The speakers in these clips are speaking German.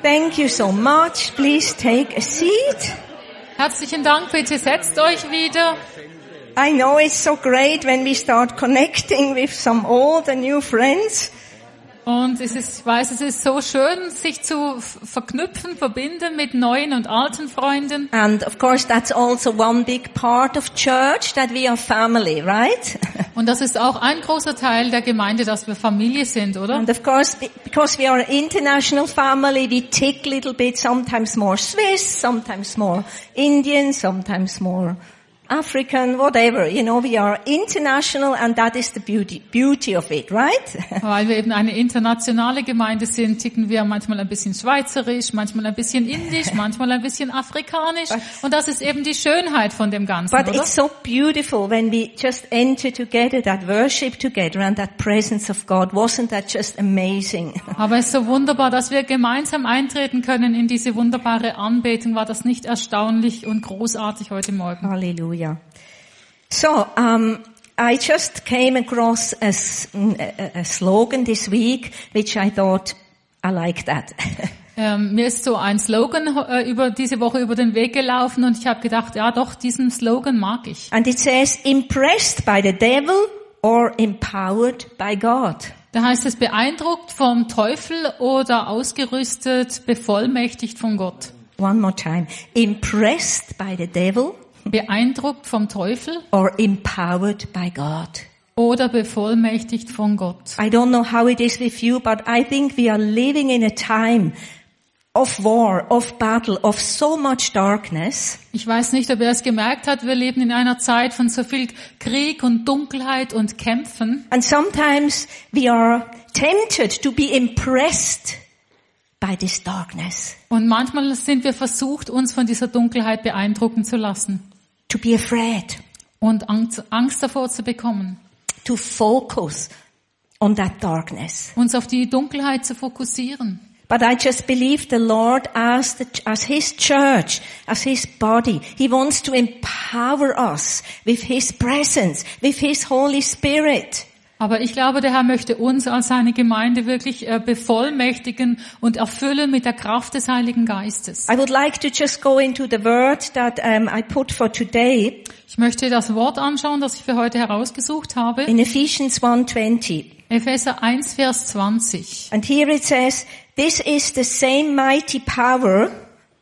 Thank you so much. Please take a seat. Herzlichen Dank, bitte setzt euch wieder. I know it's so great when we start connecting with some old and new friends. Und ich weiß, es ist so schön, sich zu verknüpfen, verbinden mit neuen und alten Freunden. And of course that's also one big part of church, that we are family, right? Und das ist auch ein großer Teil der Gemeinde, dass wir Familie sind, oder? And of course, because we are an international family, we tick a little bit, sometimes more Swiss, sometimes more Indian, sometimes more African, whatever. You know, we are international and that is the beauty of it, right? Weil wir eben eine internationale Gemeinde sind, ticken wir manchmal ein bisschen schweizerisch, manchmal ein bisschen indisch, manchmal ein bisschen afrikanisch. Und das ist eben die Schönheit von dem Ganzen, But oder? it's so beautiful when we just enter together, that worship together and that presence of God. Wasn't that just amazing? Aber es ist so wunderbar, dass wir gemeinsam eintreten können in diese wunderbare Anbetung. War das nicht erstaunlich und großartig heute Morgen? Hallelujah. So, I just came across a slogan this week, which I thought I like that. Mir ist so ein Slogan diese Woche über den Weg gelaufen und ich habe gedacht, ja doch, diesen Slogan mag ich. And it says, impressed by the devil or empowered by God. Da heißt es, beeindruckt vom Teufel oder ausgerüstet, bevollmächtigt von Gott. One more time. Impressed by the devil Beeindruckt vom Teufel or empowered by God. oder bevollmächtigt von Gott. I don't know how it is with you, but I think we are living in a time of war, of battle, of so much darkness. Ich weiß nicht, ob er es gemerkt hat, wir leben in einer Zeit von so viel Krieg und Dunkelheit und Kämpfen. And sometimes we are tempted to be impressed by this darkness. Und manchmal sind wir versucht, uns von dieser Dunkelheit beeindrucken zu lassen. To be afraid. Und Angst davor zu bekommen. To focus on that darkness. Uns auf die Dunkelheit zu fokussieren. But I just believe the Lord as His church, as His body, He wants to empower us with His presence, with His Holy Spirit. Aber ich glaube, der Herr möchte uns als seine Gemeinde wirklich bevollmächtigen und erfüllen mit der Kraft des Heiligen Geistes. I would like to just go into the word that I put for today. Ich möchte das Wort anschauen, das ich für heute herausgesucht habe. In Ephesians 1:20. Epheser 1, Vers 20. And here it says, this is the same mighty power,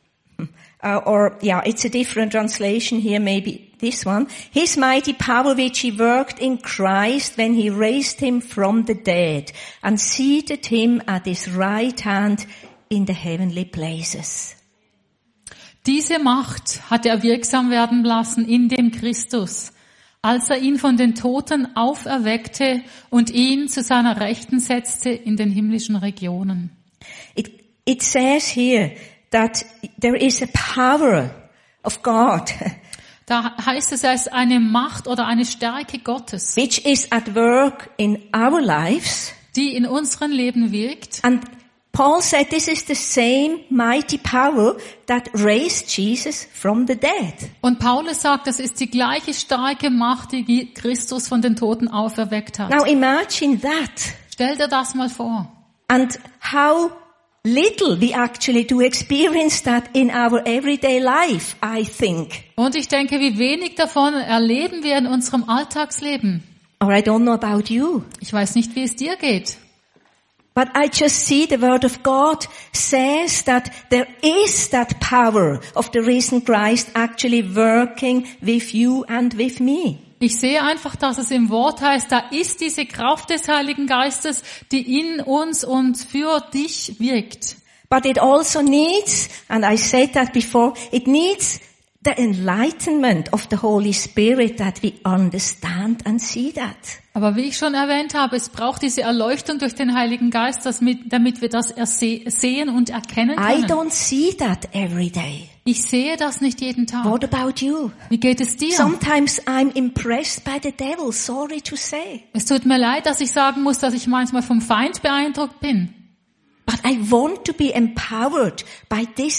it's a different translation here, maybe this one. His mighty power which He worked in Christ when He raised Him from the dead and seated Him at His right hand in the heavenly places. Diese Macht hat er wirksam werden lassen in dem Christus, als er ihn von den Toten auferweckte und ihn zu seiner Rechten setzte in den himmlischen Regionen. It says here that there is a power of God. Da heißt es, er ist eine Macht oder eine Stärke Gottes, Which is at work in our lives. die in unserem Leben wirkt. And Paul said this is the same mighty power that raised Jesus from the dead. Und Paulus sagt, das ist die gleiche starke Macht, die Christus von den Toten auferweckt hat. Now imagine that. Stell dir das mal vor. And how little we actually do experience that in our everyday life, I think. Und ich denke, wie wenig davon erleben wir in unserem Alltagsleben. Or I don't know about you. Ich weiß nicht, wie es dir geht. But I just see the word of God says that there is that power of the risen Christ actually working with you and with me. Ich sehe einfach, dass es im Wort heißt, da ist diese Kraft des Heiligen Geistes, die in uns und für dich wirkt. But it also needs, and I said that before, it needs the enlightenment of the Holy Spirit that we understand and see that. Aber wie ich schon erwähnt habe, es braucht diese Erleuchtung durch den Heiligen Geist, damit wir das sehen und erkennen I können. don't see that every day. Ich sehe das nicht jeden Tag. What about you? Wie geht es dir? Sometimes I'm impressed by the devil, sorry to say. Es tut mir leid, dass ich sagen muss, dass ich manchmal vom Feind beeindruckt bin. But I want to be empowered by this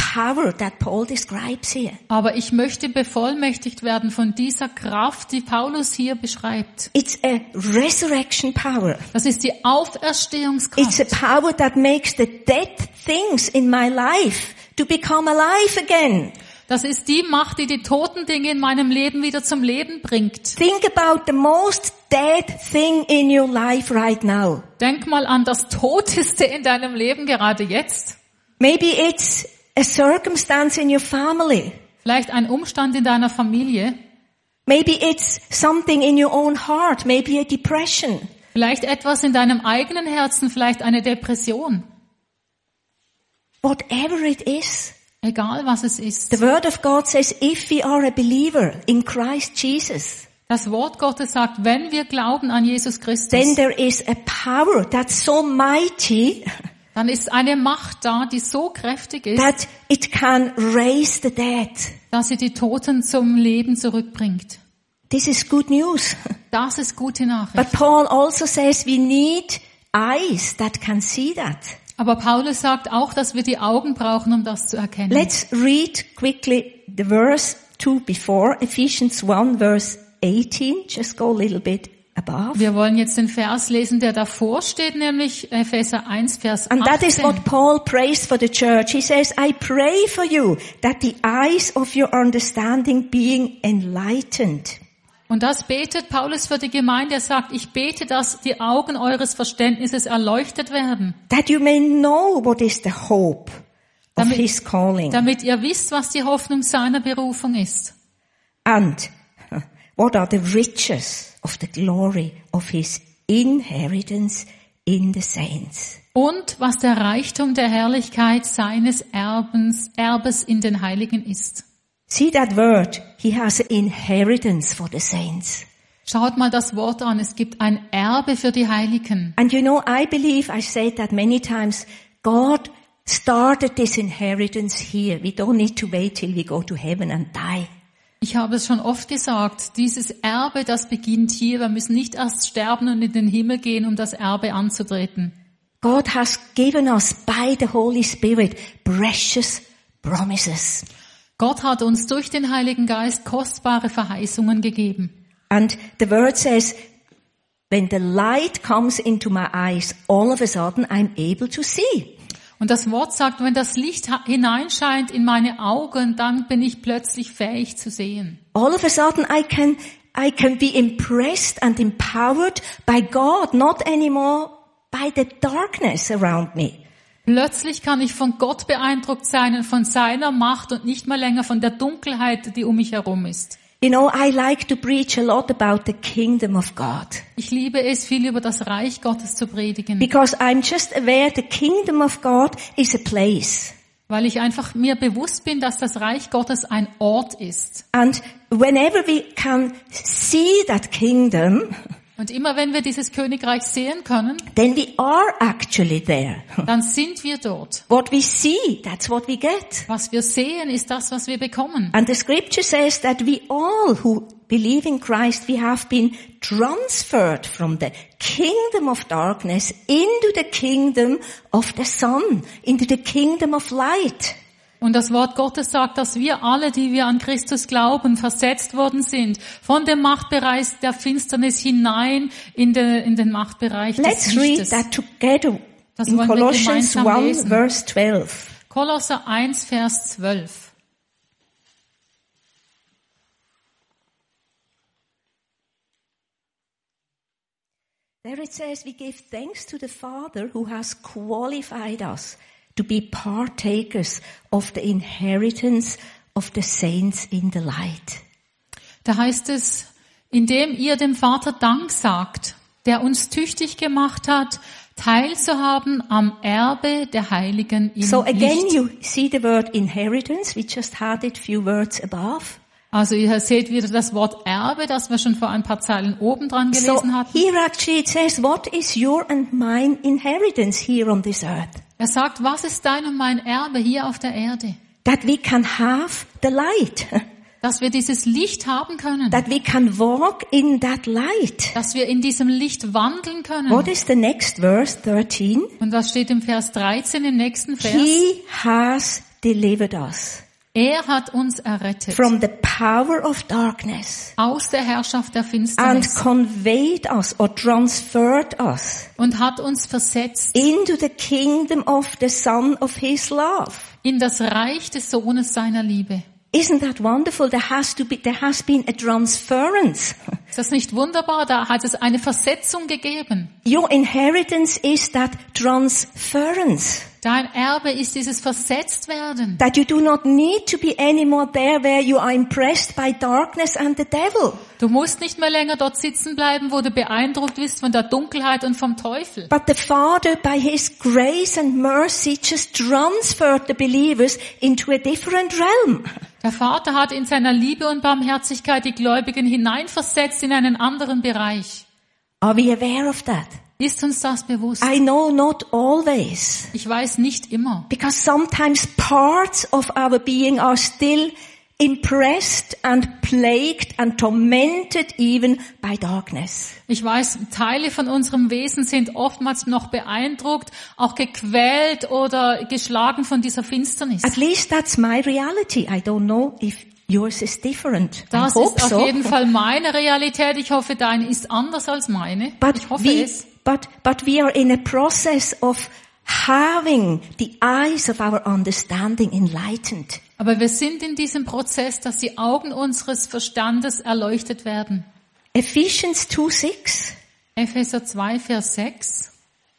power that Paul describes here. Aber ich möchte bevollmächtigt werden von dieser Kraft, die Paulus hier beschreibt. It's a resurrection power. Das ist die It's a Auferstehungskraft. power that makes the dead things in my life to become alive again. Das ist die Macht, die die toten Dinge in meinem Leben wieder zum Leben bringt. Think about the most dead thing in your life right now. Denk mal an das Toteste in deinem Leben gerade jetzt. Maybe it's a circumstance in your family. Vielleicht ein Umstand in deiner Familie. Maybe it's something in your own heart. Maybe a depression. Vielleicht etwas in deinem eigenen Herzen, vielleicht eine Depression. Whatever it is. Egal was es ist. The word of God says if we are a believer in Christ Jesus, Das Wort Gottes sagt, wenn wir glauben an Jesus then Christus, there is a power that's so mighty dann ist eine Macht da, die so kräftig ist, that it can raise the dead. dass sie die Toten zum Leben zurückbringt. This is good news. Das ist gute Nachricht. But Paul also says we need eyes that can see that. Aber Paulus sagt auch, dass wir die Augen brauchen, um das zu erkennen. Let's read quickly the verse 2 before, Ephesians 1 verse 18. Just go a little bit above. Wir wollen jetzt den Vers lesen, der davor steht, nämlich Epheser 1, Vers 18. And that is what Paul prays for the church. He says, I pray for you that the eyes of your understanding being enlightened. Und das betet Paulus für die Gemeinde. Er sagt, ich bete, dass die Augen eures Verständnisses erleuchtet werden. That you may know what is the hope of his calling. Damit ihr wisst, was die Hoffnung seiner Berufung ist. And what are the riches of the glory of his inheritance in the saints. Und was der Reichtum der Herrlichkeit seines Erbes in den Heiligen ist. See that word? He has an inheritance for the saints. Schaut mal das Wort an. Es gibt ein Erbe für die Heiligen. And you know, I believe, I said that many times, God started this inheritance here. We don't need to wait till we go to heaven and die. Ich habe es schon oft gesagt, dieses Erbe, das beginnt hier. Wir müssen nicht erst sterben und in den Himmel gehen, um das Erbe anzutreten. God has given us by the Holy Spirit precious promises. Gott hat uns durch den Heiligen Geist kostbare Verheißungen gegeben. And the word says, when the light comes into my eyes, all of a sudden I'm able to see. Und das Wort sagt, wenn das Licht hineinscheint in meine Augen, dann bin ich plötzlich fähig zu sehen. All of a sudden I can be impressed and empowered by God, not anymore by the darkness around me. Plötzlich kann ich von Gott beeindruckt sein und von seiner Macht und nicht mehr länger von der Dunkelheit, die um mich herum ist. You know, I like to preach a lot about the kingdom of God. Ich liebe es, viel über das Reich Gottes zu predigen. Because I'm just aware the kingdom of God is a place. Weil ich einfach mir bewusst bin, dass das Reich Gottes ein Ort ist. And whenever we can see that kingdom, Und immer wenn wir dieses Königreich sehen können, then we are actually there. dann sind wir dort. What we see, that's what we get. Was wir sehen, ist das, was wir bekommen. And the scripture says that we all who believe in Christ, we have been transferred from the kingdom of darkness into the kingdom of the Son, into the kingdom of light. Und das Wort Gottes sagt, dass wir alle, die wir an Christus glauben, versetzt worden sind von dem Machtbereich der Finsternis hinein in den Machtbereich des Let's read Lichtes. that together Das in wollen wir Colossians gemeinsam 1 lesen. verse 12. Kolosser 1, Vers 12. There it says, we give thanks to the Father who has qualified us to be partakers of the inheritance of the saints in the light. Da heißt es, indem ihr dem Vater Dank sagt, der uns tüchtig gemacht hat, teilzuhaben am Erbe der Heiligen im So again Licht. you see the word inheritance. We just had it few words above. Also ihr seht wieder das Wort Erbe, das wir schon vor ein paar Zeilen oben dran So gelesen hatten. here actually it says, what is your and mine inheritance here on this earth? Er sagt, was ist dein und mein Erbe hier auf der Erde? That we can have the light. Dass wir dieses Licht haben können. That we can walk in that light. Dass wir in diesem Licht wandeln können. What is the next verse, 13? Und was steht im Vers 13 im nächsten Vers? He has delivered us Er hat uns errettet from the power of darkness aus der Herrschaft der and Finsternis conveyed us or transferred us und hat uns versetzt into the kingdom of the Son of His love. in das Reich des Sohnes seiner Liebe. Isn't that wonderful? There has been a transference. Ist das nicht wunderbar? Da hat es eine Versetzung gegeben. Your inheritance is that transference. Dein Erbe ist dieses Versetztwerden. That you do not need to be anymore there where you are impressed by darkness and the devil. Du musst nicht mehr länger dort sitzen bleiben, wo du beeindruckt bist von der Dunkelheit und vom Teufel. But the Father, by His grace and mercy, just transferred the believers into a different realm. Der Vater hat in seiner Liebe und Barmherzigkeit die Gläubigen hineinversetzt in einen anderen Bereich. Are we aware of that? Ist uns das bewusst? I know not always. Ich weiß nicht immer. Because sometimes parts of our being are still impressed and plagued and tormented even by darkness. Ich weiß, Teile von unserem Wesen sind oftmals noch beeindruckt, auch gequält oder geschlagen von dieser Finsternis. At least that's my reality. I don't know if yours is different. Das I hope ist auf so. jeden Fall meine Realität. Ich hoffe, deine ist anders als meine. Ich hoffe es. But we are in a process of having the eyes of our understanding enlightened. Aber wir sind in diesem Prozess, dass die Augen unseres Verstandes erleuchtet werden. Ephesians 2:6. Epheser 2, Vers 6.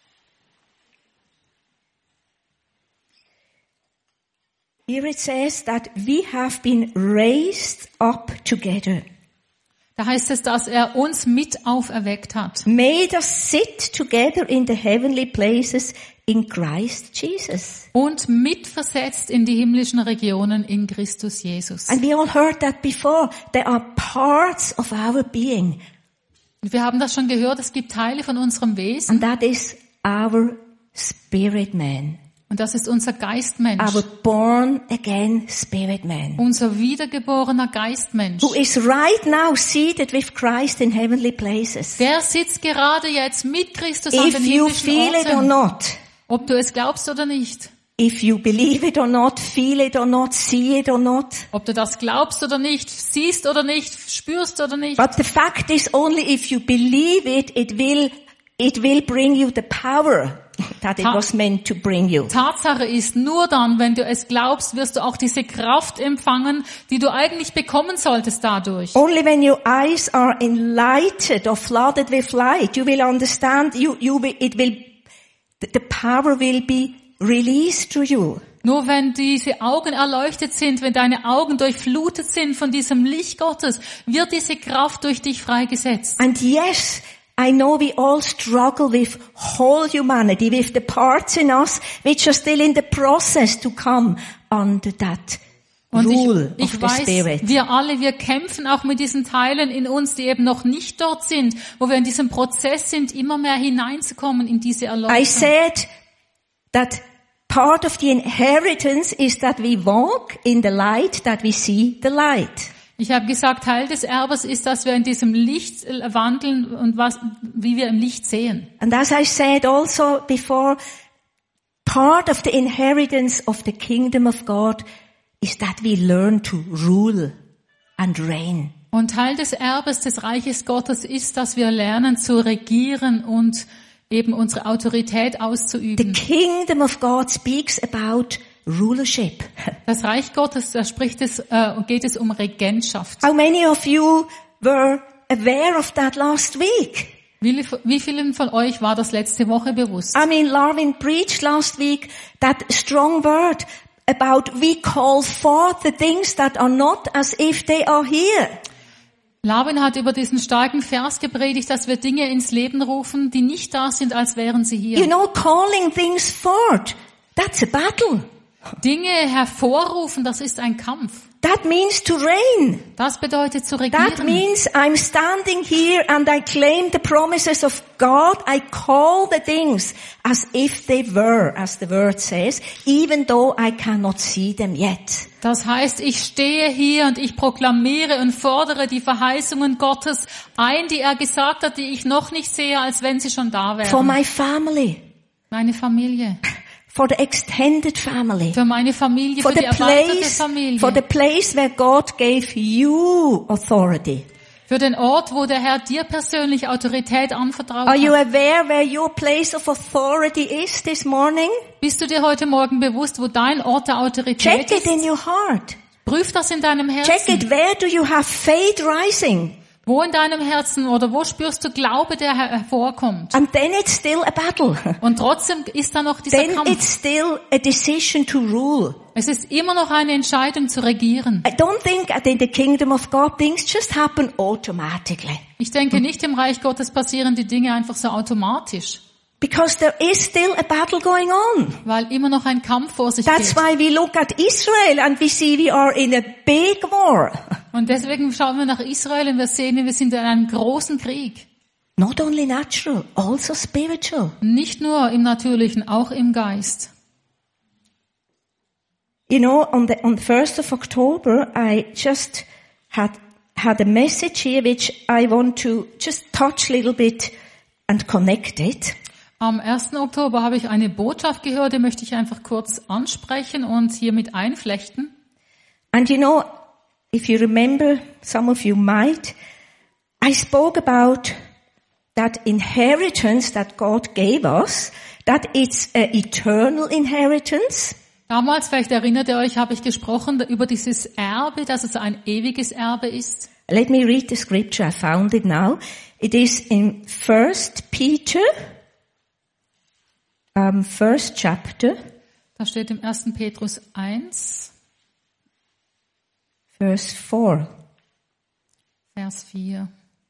Here it says that we have been raised up together. Da heißt es, dass er uns mit auferweckt hat. Made us sit together in the heavenly places in Christ Jesus. Und mitversetzt in die himmlischen Regionen in Christus Jesus. And we all heard that before. There are parts of our being. Wir haben das schon gehört, es gibt Teile von unserem Wesen. And that is our spirit man. Und das ist unser Geistmensch. Our born again spirit man. Unser wiedergeborener Geistmensch. Who is right now seated with Christ in heavenly places. Der sitzt gerade jetzt mit Christus an If den you himmlischen feel it or Orten. not. Ob du es glaubst oder nicht. If you believe it or not, feel it or not, see it or not. Ob du das glaubst oder nicht, siehst oder nicht, spürst oder nicht. But the fact is only if you believe it, it will bring you the power that it was meant to bring you. Tatsache ist, nur dann, wenn du es glaubst, wirst du auch diese Kraft empfangen, die du eigentlich bekommen solltest dadurch. Only when your eyes are enlightened or flooded with light, you will understand, the power will be released to you. Nur wenn diese Augen erleuchtet sind, wenn deine Augen durchflutet sind von diesem Licht Gottes, wird diese Kraft durch dich freigesetzt. And yes, I know we all struggle with whole humanity, with the parts in us which are still in the process to come under that rule ich of the weiß, Spirit. wir kämpfen auch mit diesen Teilen in uns, die eben noch nicht dort sind, wo wir in diesem Prozess sind, immer mehr hineinzukommen in diese Erleuchtung. I said that part of the inheritance is that we walk in the light, that we see the light. Ich habe gesagt, Teil des Erbes ist, dass wir in diesem Licht wandeln und wie wir im Licht sehen. And as I said also before, part of the inheritance of the kingdom of God is that we learn to rule and reign. Und Teil des Erbes des Reiches Gottes ist, dass wir lernen zu regieren und eben unsere Autorität auszuüben. The kingdom of God speaks about rulership. Das Reich Gottes, da geht es um Regentschaft. How many of you were aware of that last week? Wie vielen von euch war das letzte Woche bewusst? I mean, Larvin preached last week that strong word about we call forth the things that are not as if they are here. Larvin hat über diesen starken Vers gepredigt, dass wir Dinge ins Leben rufen, die nicht da sind, als wären sie hier. You know, calling things forth, that's a battle. Dinge hervorrufen, das ist ein Kampf. That means to reign. Das bedeutet zu regieren. That means I'm standing here and I claim the promises of God. I call the things as if they were, as the word says, even though I cannot see them yet. Das heißt, ich stehe hier und ich proklamiere und fordere die Verheißungen Gottes ein, die er gesagt hat, die ich noch nicht sehe, als wenn sie schon da wären. For my family. Meine Familie. For the extended family. Für meine Familie, For für die the erweiterte place, Familie. for the place where God gave you authority. Für den Ort, wo der Herr dir persönlich Autorität anvertraut Are you hat. aware where your place of authority is this morning? Bist du dir heute Morgen bewusst, wo dein Ort der Autorität Check it ist? in your heart. Prüf das in deinem Check Herzen. it. Where do you have faith rising? Wo in deinem Herzen oder wo spürst du Glaube, der hervorkommt? And then it's still a battle. Und trotzdem ist da noch dieser Then Kampf. it's still a decision to rule. Es ist immer noch eine Entscheidung zu regieren. I don't think that in the kingdom of God things just happen automatically. Ich denke nicht, im Reich Gottes passieren die Dinge einfach so automatisch, Because there is still a battle going on. weil immer noch ein Kampf vor sich That's geht. why we look at Israel and we see we are in a big war. Und deswegen schauen wir nach Israel und wir sehen, wir sind in einem großen Krieg. Not only natural, also spiritual. Nicht nur im Natürlichen, auch im Geist. You know, on the 1st of October, I just had a message here which I want to just touch a little bit and connect it. Am 1. Oktober habe ich eine Botschaft gehört, die möchte ich einfach kurz ansprechen und hiermit einflechten. And you know, if you remember, some of you might, I spoke about that inheritance that God gave us, that it's an eternal inheritance. Damals, vielleicht erinnert ihr euch, habe ich gesprochen über dieses Erbe, dass es ein ewiges Erbe ist. Let me read the scripture. I found it now. It is in 1 Peter, first chapter, Da steht im 1. Petrus 1, verse 4. Vers 4.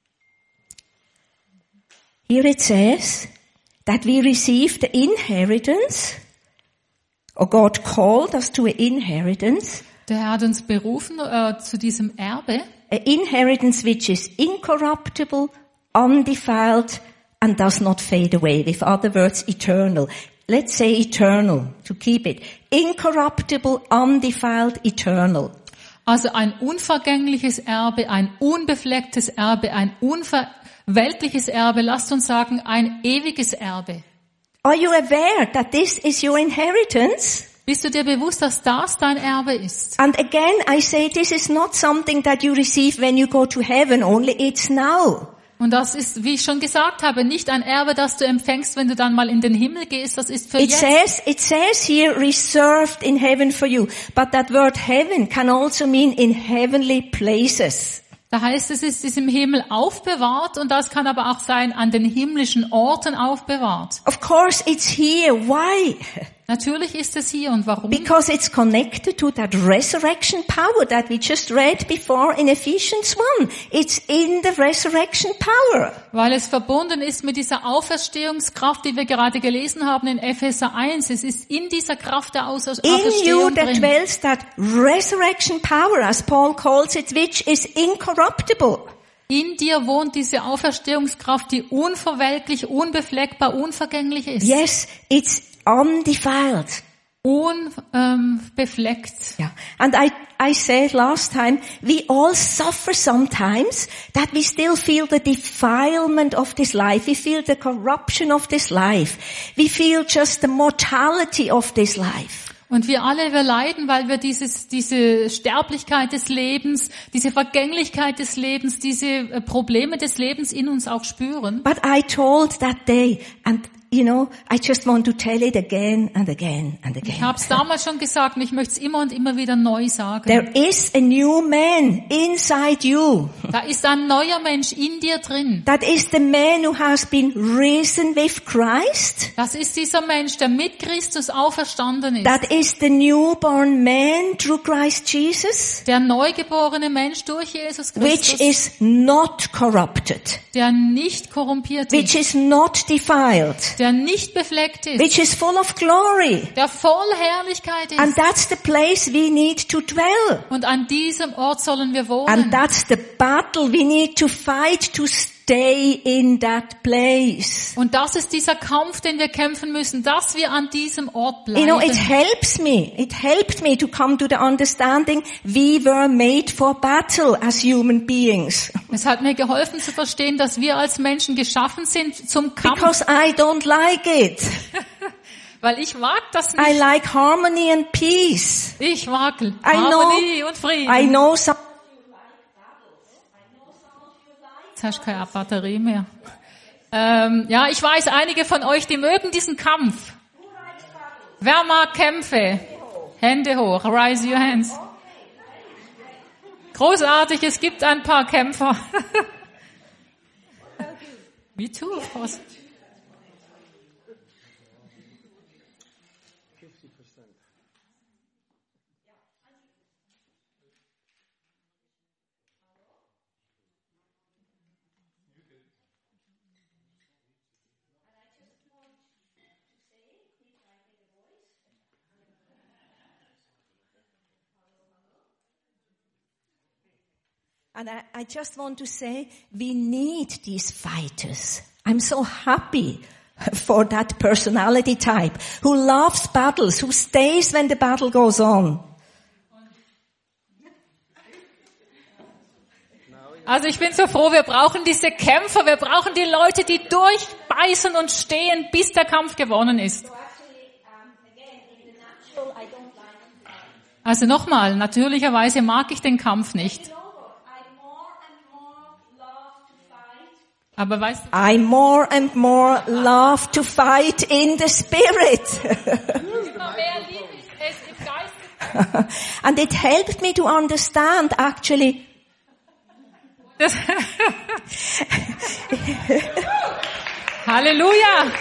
Here it says that we received the inheritance, or God called us to an inheritance, Der Herr hat uns berufen zu diesem Erbe, an inheritance which is incorruptible, undefiled, and does not fade away. With other words, eternal. Let's say eternal, to keep it. Incorruptible, undefiled, eternal. also ein unvergängliches Erbe, ein unbeflecktes Erbe, ein weltliches Erbe, lasst uns sagen, ein ewiges Erbe. Are you aware that this is your inheritance? Bist du dir bewusst, dass das dein Erbe ist? And again, I say this is not something that you receive when you go to heaven, only it's now. Und das ist, wie ich schon gesagt habe, nicht ein Erbe, das du empfängst, wenn du dann mal in den Himmel gehst, das ist für It jetzt. says here reserved in heaven for you. But that word heaven can also mean in heavenly places. Da heißt es ist im Himmel aufbewahrt und das kann aber auch sein, an den himmlischen Orten aufbewahrt. Of course it's here. Why? Natürlich ist es hier und warum? Because it's connected to that resurrection power that we just read before in Ephesians 1. It's in the resurrection power. Weil es verbunden ist mit dieser Auferstehungskraft, die wir gerade gelesen haben in Epheser 1. Es ist in dieser Kraft der In you Auferstehung that drin. dwells that resurrection power, as Paul calls it, which is incorruptible. In dir wohnt diese Auferstehungskraft, die unverwelklich, unbefleckbar, unvergänglich ist. Yes, it's undefiled. Unbefleckt. Yeah. And I said last time, we all suffer sometimes that we still feel the defilement of this life. We feel the corruption of this life. We feel just the mortality of this life. Und wir leiden, weil wir diese Sterblichkeit des Lebens, diese Vergänglichkeit des Lebens, diese Probleme des Lebens in uns auch spüren. But I told that day, and you know, I just want to tell it again and again and Ich again. habe es damals schon gesagt und ich möchte es immer und immer wieder neu sagen. There is a new man inside you. Da ist ein neuer Mensch in dir drin. That is the man who has been risen with Christ. Das ist dieser Mensch, der mit Christus auferstanden ist. That is the newborn man through Christ Jesus, Der neugeborene Mensch durch Jesus which Christus, is not corrupted, der nicht korrumpiert which ist, is not defiled, der nicht befleckt ist, which is full of glory. der voll Herrlichkeit And ist. that's the place we need to dwell. Und an diesem Ort sollen wir And wohnen. that's the battle we need to fight to stay in that place. Und das ist dieser Kampf, den wir kämpfen müssen, dass wir an diesem Ort You know, it bleiben. helped me to come to the understanding we were made for battle as human beings. Es hat mir geholfen zu verstehen, dass wir als Menschen geschaffen sind zum Kampf, Because I don't like it. Weil ich mag das I nicht. like harmony and peace. Ich mag know- Harmonie und Frieden. I know some. Jetzt hast du keine Batterie mehr. Ja, ich weiß, einige von euch, die mögen diesen Kampf. Wer mag Kämpfe? Hände hoch, raise your hands. Großartig, es gibt ein paar Kämpfer. Me too, of course. And I just want to say, we need these fighters. I'm so happy for that personality type who loves battles, who stays when the battle goes on. Also ich bin so froh, wir brauchen diese Kämpfer, wir brauchen die Leute, die durchbeißen und stehen, bis der Kampf gewonnen ist. Also nochmal, natürlicherweise mag ich den Kampf nicht. Aber weißt du, I more and more love to fight in the spirit. immer mehr liebe ich es im Geist. And it helped me to understand actually. Das Halleluja!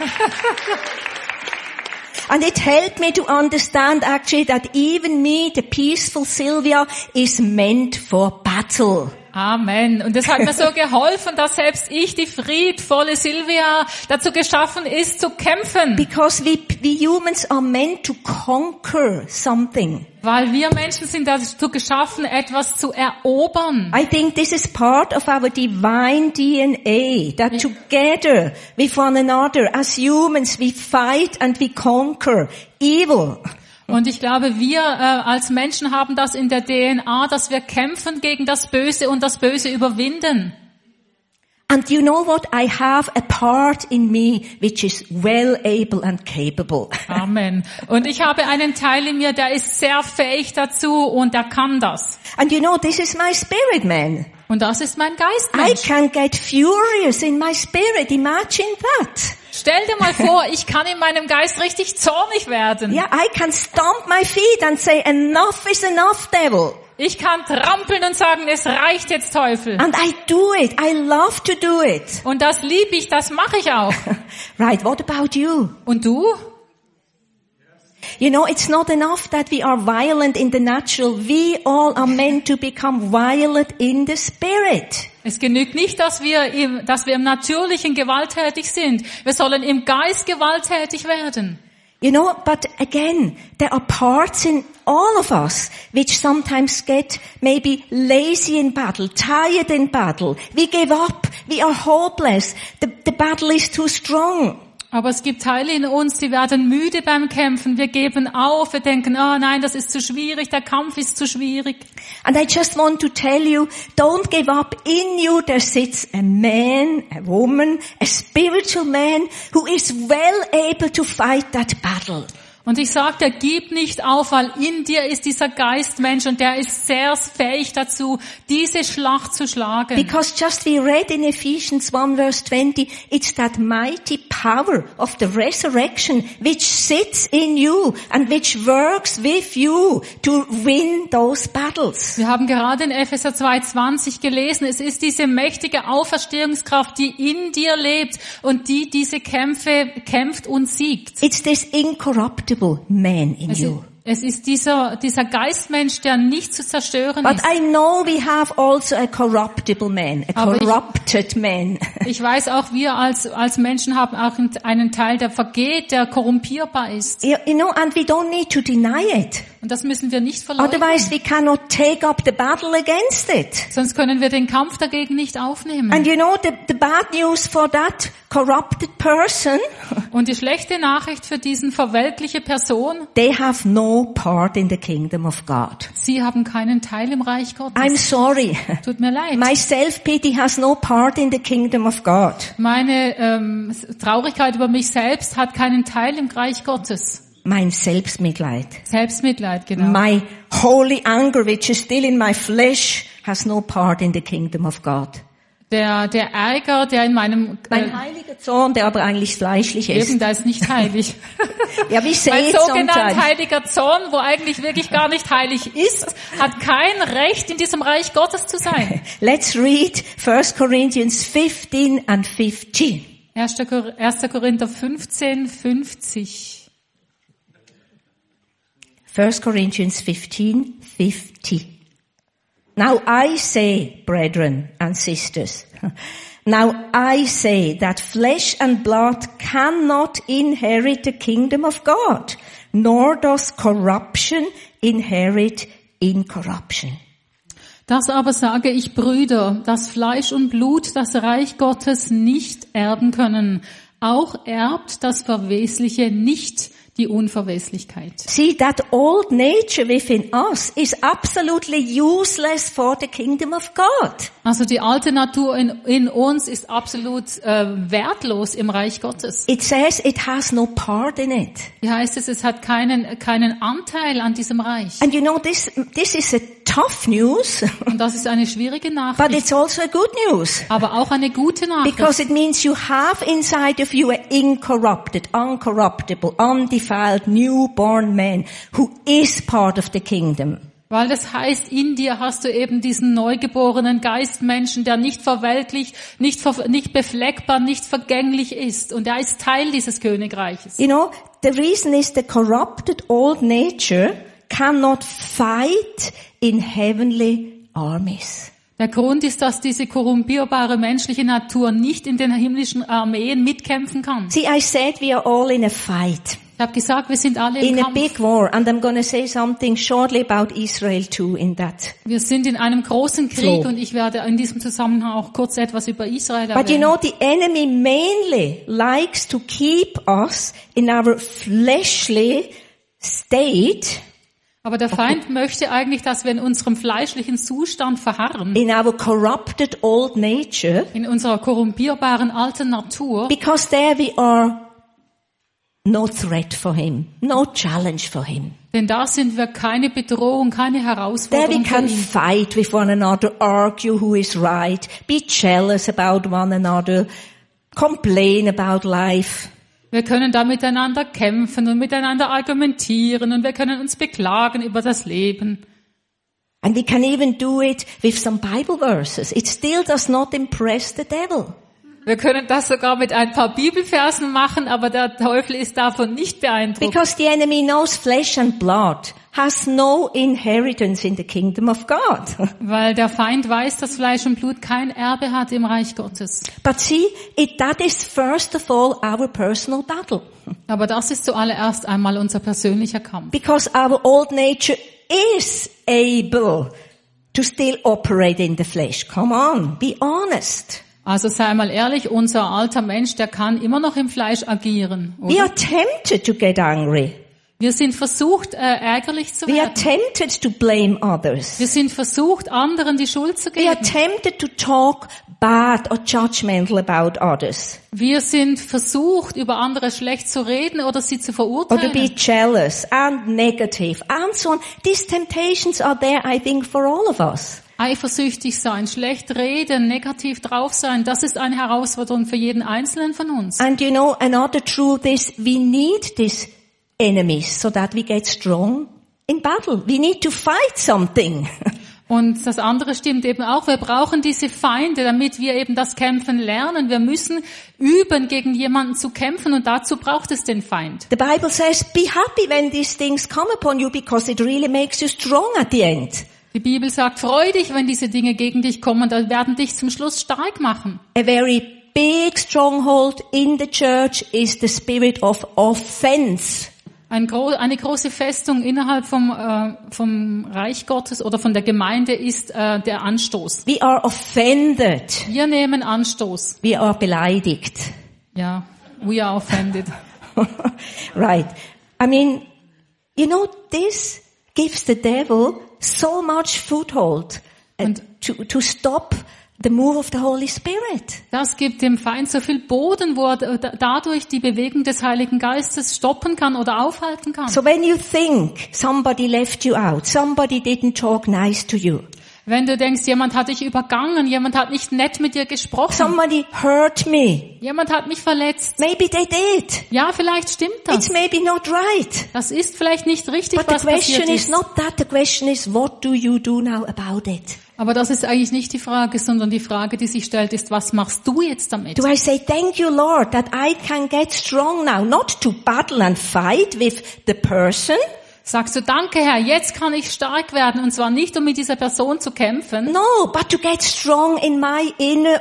And it helped me to understand actually that even me, the peaceful Sylvia, is meant for battle. Amen. Und es hat mir so geholfen, dass selbst ich, die friedvolle Silvia, dazu geschaffen ist, zu kämpfen. Because we humans are meant to conquer something. Weil wir Menschen sind dazu geschaffen, etwas zu erobern. I think this is part of our divine DNA, that together with one another as humans we fight and we conquer evil. Und ich glaube, wir als Menschen haben das in der DNA, dass wir kämpfen gegen das Böse und das Böse überwinden. And you know what? I have a part in me which is well able and capable. Amen. Und ich habe einen Teil in mir, der ist sehr fähig dazu und der kann das. And you know, this is my spirit, man. Und das ist mein I Geistmensch. can get furious in my spirit. Imagine that. Stell dir mal vor, ich kann in meinem Geist richtig zornig werden. Yeah, I can stomp my feet and say, enough is enough, devil. Ich kann trampeln und sagen, es reicht jetzt, Teufel. And I do it. I love to do it. Und das liebe ich, das mache ich auch. Right, what about you? Und du? You know, it's not enough that we are violent in the natural. We all are meant to become violent in the spirit. Es genügt nicht, dass wir im Natürlichen gewalttätig sind. Wir sollen im Geist gewalttätig werden. You know, but again, there are parts in all of us which sometimes get maybe lazy in battle, tired in battle. We give up. We are hopeless. The battle is too strong. Aber es gibt Teile in uns, die werden müde beim Kämpfen. Wir geben auf, wir denken, oh nein, das ist zu schwierig, der Kampf ist zu schwierig. And I just want to tell you, don't give up. In you there sits a man, a woman, a spiritual man who is well able to fight that battle. Und ich sage dir, gib nicht auf, weil in dir ist dieser Geistmensch und der ist sehr fähig dazu, diese Schlacht zu schlagen. Because just we read in Ephesians 1 verse 20, it's that mighty power of the resurrection which sits in you and which works with you to win those battles. Wir haben gerade in Epheser 2,20 gelesen, es ist diese mächtige Auferstehungskraft, die in dir lebt und die diese Kämpfe kämpft und siegt. It's this incorruptible man in you. Es ist dieser Geistmensch, der nicht zu zerstören But ist. I know we have also a corruptible man, a Aber corrupted man. Ich weiß auch, wir als Menschen haben auch einen Teil, der vergeht, der korrumpierbar ist. You know, and we don't need to deny it. Und das müssen wir nicht verleugnen. Otherwise we cannot take up the battle against it. Sonst können wir den Kampf dagegen nicht aufnehmen. And you know, the bad news for that corrupted person, Und die schlechte Nachricht für diesen verweltliche Person, they have no part in the kingdom of God. sie haben keinen Teil im Reich Gottes. I'm sorry. Tut mir leid. My self-pity has no part in the kingdom of God. Meine Traurigkeit über mich selbst hat keinen Teil im Reich Gottes. Mein Selbstmitleid. Selbstmitleid, genau. My holy anger, which is still in my flesh, has no part in the kingdom of God. Der Ärger, der in meinem Mein heiliger Zorn, der aber eigentlich fleischlich ist. Eben, der ist nicht heilig. Ja, we say Mein it sogenannt sometimes. heiliger Zorn, wo eigentlich wirklich gar nicht heilig ist, hat kein Recht, in diesem Reich Gottes zu sein. Let's read 1 Corinthians 15 and 50. 1. Korinther 15, 50. 1 Corinthians 15, 50. Now I say, brethren and sisters, now I say that flesh and blood cannot inherit the kingdom of God, nor does corruption inherit incorruption. Das aber sage ich, Brüder, dass Fleisch und Blut das Reich Gottes nicht erben können. Auch erbt das Verwesliche nicht die Unverweslichkeit. See, that old nature within us is absolutely useless for the kingdom of God. Also die alte Natur in uns ist absolut wertlos im Reich Gottes. It says it has no part in it. Wie heißt es? Es hat keinen Anteil an diesem Reich. And you know, this is a tough news, Und das ist eine schwierige but Nachricht, it's also a good news. aber auch eine gute Nachricht. Because it means you have inside of you an incorrupted, uncorruptible, undefiled, newborn man who is part of the kingdom. Weil das heißt, in dir hast du eben diesen neugeborenen Geistmenschen, der nicht verweltlich, nicht befleckbar, nicht vergänglich ist. Und er ist Teil dieses Königreiches. You know, the reason is the corrupted old nature cannot fight in heavenly armies. Der Grund ist, dass diese korrumpierbare menschliche Natur nicht in den himmlischen Armeen mitkämpfen kann. See, I said we are all in a fight. Ich habe gesagt, wir sind alle im In a Kampf. big war, and I'm going to say something shortly about Israel too in that. Wir sind in einem großen Krieg Flow. und ich werde in diesem Zusammenhang auch kurz etwas über Israel But you erwähnen. know, the enemy mainly likes to keep us in our fleshly state, Aber der Feind möchte eigentlich, dass wir in unserem fleischlichen Zustand verharren, in our corrupted old nature, in unserer korrumpierbaren alten Natur, because there we are no threat for him, no challenge for him. denn da sind wir keine Bedrohung, keine There we Herausforderung für can ihn. fight with one another, argue who is right, be jealous about one another, complain about life. Wir können da miteinander kämpfen und miteinander argumentieren und wir können uns beklagen über das Leben. And we can even do it with some Bible verses. It still does not impress the devil. Wir können das sogar mit ein paar Bibelversen machen, aber der Teufel ist davon nicht beeindruckt. Because the enemy knows flesh and blood has no inheritance in the kingdom of God. Weil der Feind weiß, dass Fleisch und Blut kein Erbe hat im Reich Gottes. But see, that is first of all our personal battle. Aber das ist zuallererst einmal unser persönlicher Kampf. Because our old nature is able to still operate in the flesh. Come on, be honest. Also sei mal ehrlich, unser alter Mensch, der kann immer noch im Fleisch agieren. We Oder? are tempted to get angry. Wir sind versucht, ärgerlich zu We are werden. tempted to blame others. Wir sind versucht, anderen die Schuld zu We are geben. tempted to talk bad or judgmental about others. Wir sind versucht, über andere schlecht zu reden oder sie zu Or to be verurteilen. jealous and negative and so on. These temptations are there, I think, for all of us. Eifersüchtig sein, schlecht reden, negativ drauf sein, das ist eine Herausforderung für jeden Einzelnen von uns. And you know, another truth is we need these enemies so that we get strong in battle. We need to fight something. Und das andere stimmt eben auch, wir brauchen diese Feinde, damit wir eben das Kämpfen lernen. Wir müssen üben, gegen jemanden zu kämpfen und dazu braucht es den Feind. The Bible says, be happy when these things come upon you because it really makes you strong at the end. Die Bibel sagt, freu dich, wenn diese Dinge gegen dich kommen, dann werden dich zum Schluss stark machen. A very big stronghold in the church is the spirit of offense. Eine große Festung innerhalb vom Reich Gottes oder von der Gemeinde ist der Anstoß. We are offended. Wir nehmen Anstoß. We are beleidigt. Ja, we are offended. Right. I mean, you know, this gives the devil so much foothold to stop the move of the Holy Spirit. Das gibt dem Feind so viel Boden, wo er dadurch die Bewegung des Heiligen Geistes stoppen kann oder aufhalten kann. So when you think somebody left you out, somebody didn't talk nice to you, Wenn du denkst, jemand hat dich übergangen, jemand hat nicht nett mit dir gesprochen, somebody hurt me, jemand hat mich verletzt. maybe they did. Ja, vielleicht stimmt das. It's maybe not right. Das ist vielleicht nicht richtig, But the was passiert question is ist. not that. The question is, what do you do now about it? Aber das ist eigentlich nicht die Frage, sondern die Frage, die sich stellt, ist, was machst du jetzt damit? Do I say, thank you, Lord, that I can get strong now, not to battle and fight with the person? Sagst du, danke Herr, jetzt kann ich stark werden, und zwar nicht, um mit dieser Person zu kämpfen, No, but to get strong in my inner,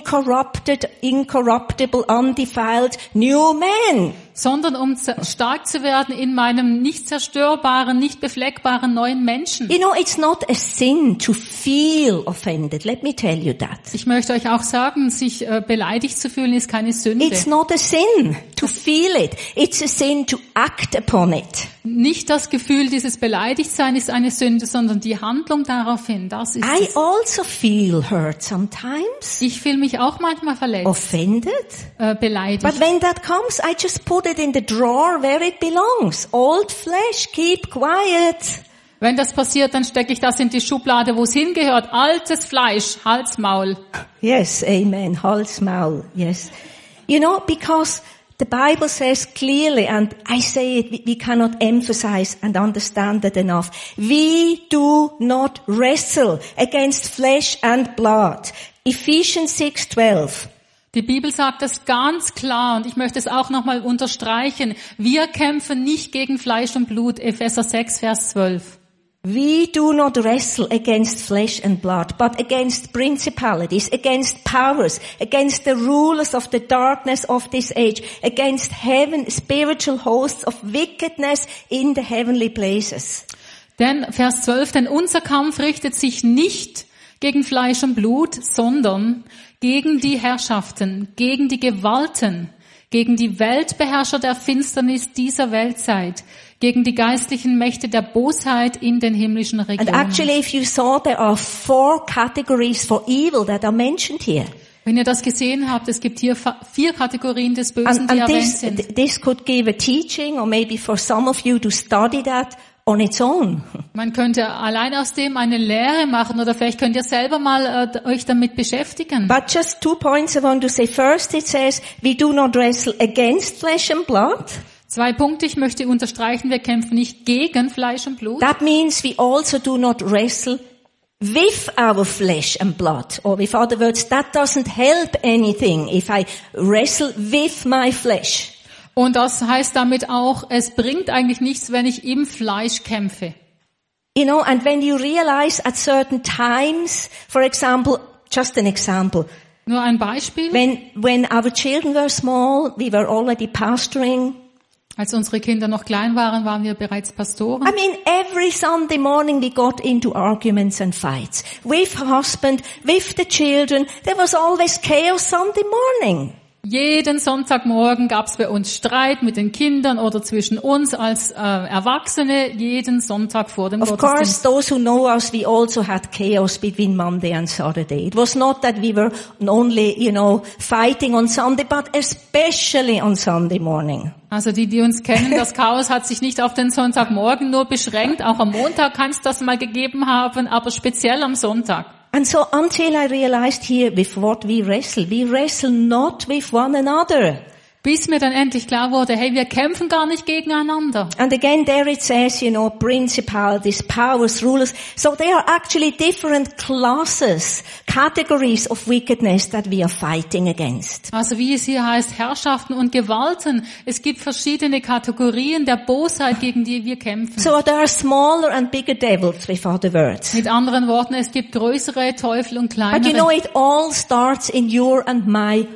incorruptible, undefiled new man. sondern um stark zu werden in meinem nicht zerstörbaren, nicht befleckbaren neuen Menschen. You know, it's not a sin to feel offended. Let me tell you that. Ich möchte euch auch sagen, sich beleidigt zu fühlen, ist keine Sünde. It's not a sin to feel it. It's a sin to act upon it. Nicht das Gefühl, dieses Beleidigtsein ist eine Sünde, sondern die Handlung daraufhin, das ist I es. also feel hurt sometimes, Ich fühle mich auch manchmal verletzt, offended. beleidigt. But when that comes, I just put it in the drawer where it belongs. Old flesh, keep quiet. Wenn das passiert, dann stecke ich das in die Schublade, wo es hingehört. Altes Fleisch, Hals, Maul. Yes, amen. Hals, Maul. Yes. You know, because the Bible says clearly, and I say it, we cannot emphasize and understand it enough. We do not wrestle against flesh and blood. Ephesians 6:12. Die Bibel sagt das ganz klar, und ich möchte es auch nochmal unterstreichen. Wir kämpfen nicht gegen Fleisch und Blut. Epheser 6, Vers 12. We do not wrestle against flesh and blood, but against principalities, against powers, against the rulers of the darkness of this age, against heaven, spiritual hosts of wickedness in the heavenly places. Denn, Vers 12, denn unser Kampf richtet sich nicht gegen Fleisch und Blut, sondern gegen die Herrschaften, gegen die Gewalten, gegen die Weltbeherrscher der Finsternis dieser Weltzeit, gegen die geistlichen Mächte der Bosheit in den himmlischen And Regionen. actually, if you saw, there are 4 categories for evil that are mentioned here. Wenn ihr das gesehen habt, es gibt hier 4 Kategorien des Bösen, And die erwähnt sind. this could give a teaching, or maybe for some of you to study that on its own. Man könnte allein aus dem eine Lehre machen, oder vielleicht könnt ihr selber mal euch damit beschäftigen. But just 2 points I want to say. First, it says, we do not wrestle against flesh and blood. 2 Punkte, ich möchte unterstreichen, wir kämpfen nicht gegen Fleisch und Blut. That means we also do not wrestle with our flesh and blood. Or with other words, that doesn't help anything if I wrestle with my flesh. Und das heißt damit auch, es bringt eigentlich nichts, wenn ich im Fleisch kämpfe. You know, and when you realize at certain times, for example, just an example, Nur ein Beispiel. when our children were small, we were already pastoring. Als unsere Kinder noch klein waren, waren wir bereits Pastoren. I mean, every Sunday morning we got into arguments and fights. With husband, with the children. There was always chaos Sunday morning. Jeden Sonntagmorgen gab es bei uns Streit mit den Kindern oder zwischen uns als Erwachsene, jeden Sonntag vor dem Of Gottesdienst. course, those who know us, we also had chaos between Monday and Saturday. It was not that we were only, fighting on Sunday, but especially on Sunday morning. Also die uns kennen, das Chaos hat sich nicht auf den Sonntagmorgen nur beschränkt. Auch am Montag kann es das mal gegeben haben, aber speziell am Sonntag. And so until I realized here with what we wrestle not with one another. Bis mir dann endlich klar wurde, hey, wir kämpfen gar nicht gegeneinander. And again there it says, principalities, powers, rulers. So there are actually different classes, categories of wickedness that we are fighting against. Also wie es hier heißt, Herrschaften und Gewalten. Es gibt verschiedene Kategorien der Bosheit, gegen die wir kämpfen. So there are smaller and bigger devils, with other words. Mit anderen Worten, es gibt größere Teufel und But kleinere. it all starts in your and my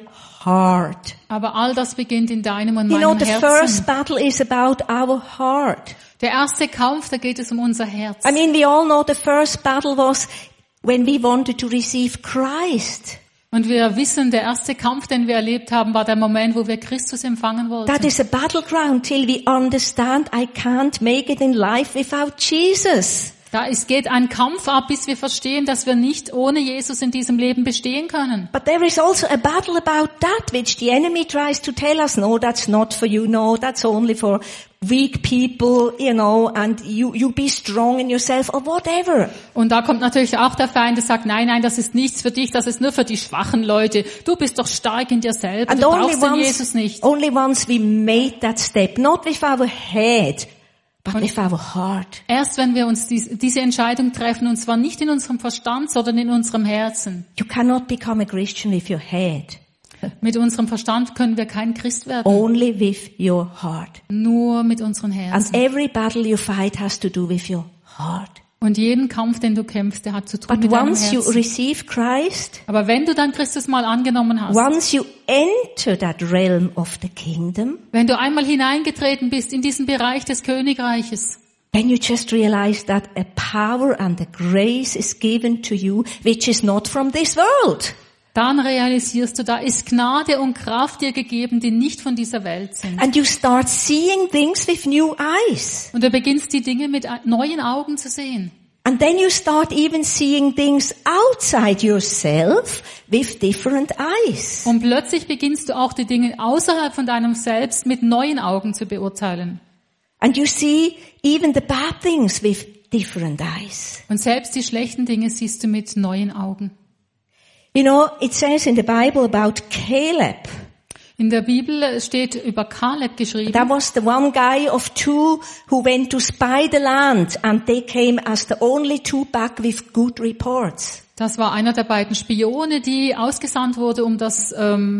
heart. Aber all das beginnt in deinem und You know, meinem the Herzen. first battle is about our heart. Der erste Kampf, da geht es um unser Herz. I mean, we all know the first battle was when we wanted to receive Christ. Und wir wissen, der erste Kampf, den wir erlebt haben, war der Moment, wo wir Christus empfangen wollten. That is a battleground till we understand I can't make it in life without Jesus. Geht ein Kampf ab, bis wir verstehen, dass wir nicht ohne Jesus in diesem Leben bestehen können. But there is also a battle about that which the enemy tries to tell us, no, that's not for you, no, that's only for weak people, you know, and you be strong in yourself or whatever. Und da kommt natürlich auch der Feind, der sagt, nein, das ist nichts für dich, das ist nur für die schwachen Leute. Du bist doch stark in dir selber, And du brauchst den Jesus nicht. only once we made that step, not with our head, but with our heart. Erst wenn wir uns diese Entscheidung treffen, und zwar nicht in unserem Verstand, sondern in unserem Herzen. You cannot become a Christian with your head. Mit unserem Verstand können wir kein Christ werden. Only with your heart. Nur mit unseren And Herzen. every battle you fight has to do with your heart. Und jeden Kampf, den du kämpfst, der hat zu tun But mit deinem once you Herzen. receive Christ, Aber wenn du dann Christus mal angenommen hast, once you enter that realm of the kingdom, wenn du einmal hineingetreten bist in diesen Bereich des Königreiches, then you just realize that a power and a grace is given to you which is not from this world. dann realisierst du, da ist Gnade und Kraft dir gegeben, die nicht von dieser Welt sind. And you start seeing things with new eyes. Und du beginnst die Dinge mit neuen Augen zu sehen. And then you start even seeing things outside yourself with different eyes. Und plötzlich beginnst du auch die Dinge außerhalb von deinem Selbst mit neuen Augen zu beurteilen. And you see even the bad things with different eyes. Und selbst die schlechten Dinge siehst du mit neuen Augen. You know, it says in the Bible about Caleb. In der Bibel steht über Kaleb geschrieben. That was the one guy of two who went to spy the land and they came as the only two back with good reports. Das war einer der beiden Spione, die ausgesandt wurde, um das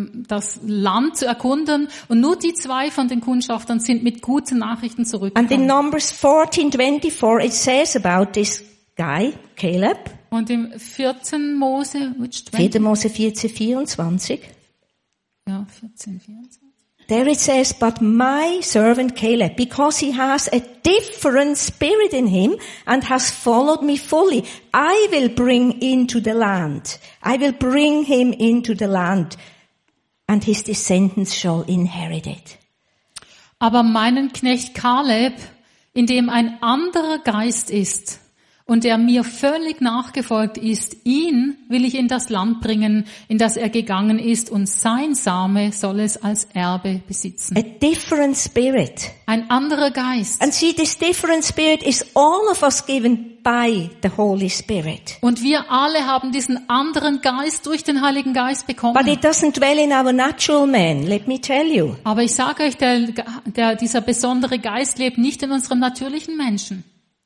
Land zu erkunden. Und nur die zwei von den Kundschaftern sind mit guten Nachrichten And in zurückgekommen. Numbers 14:24 it says about this guy, Caleb. Und im 14 Mose, which 4. Mose 14:24. Ja, 14, 24. There it says, but my servant Caleb, because he has a different spirit in him and has followed me fully, I will bring into the land. I will bring him into the land and his descendants shall inherit it. Aber meinen Knecht Kaleb, in dem ein anderer Geist ist und der mir völlig nachgefolgt ist, ihn will ich in das Land bringen, in das er gegangen ist, und sein Same soll es als Erbe besitzen. A different spirit. Ein anderer Geist. And see, this different spirit is all of us given by the Holy Spirit. Und wir alle haben diesen anderen Geist durch den Heiligen Geist But bekommen. it doesn't dwell in our natural man, let me tell you. Aber ich sage euch, dieser besondere Geist lebt nicht in unserem natürlichen Menschen.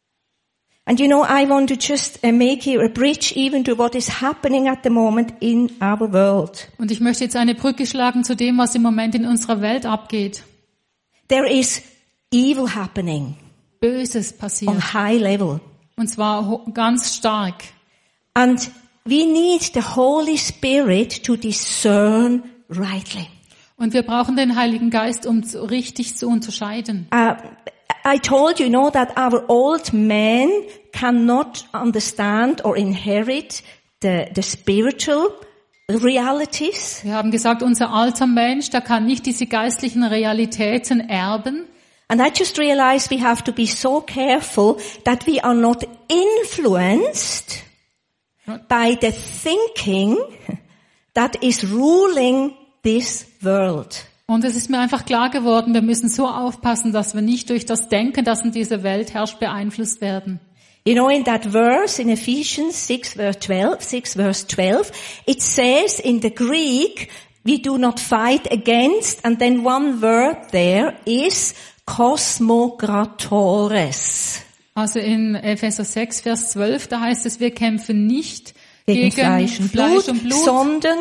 And you know, I want to just make here a bridge even to what is happening at the moment in our world. Und ich möchte jetzt eine Brücke schlagen zu dem, was im Moment in unserer Welt abgeht. There is evil happening Böses passiert. on high level. Und zwar ganz stark. And we need the Holy Spirit to discern rightly. Und wir brauchen den Heiligen Geist, um richtig zu unterscheiden. I told you, that our old man cannot understand or inherit the spiritual realities. Wir haben gesagt, unser alter Mensch, der kann nicht diese geistlichen Realitäten erben. And I just realized we have to be so careful that we are not influenced by the thinking that is ruling this world. Und es ist mir einfach klar geworden, wir müssen so aufpassen, dass wir nicht durch das Denken, das in dieser Welt herrscht, beeinflusst werden. You know, in that verse in Ephesians 6 verse 12, it says in the Greek, we do not fight against, and then one word there is kosmokratores. Also in Epheser 6, Vers 12, da heißt es, wir kämpfen nicht gegen Fleisch und Blut, sondern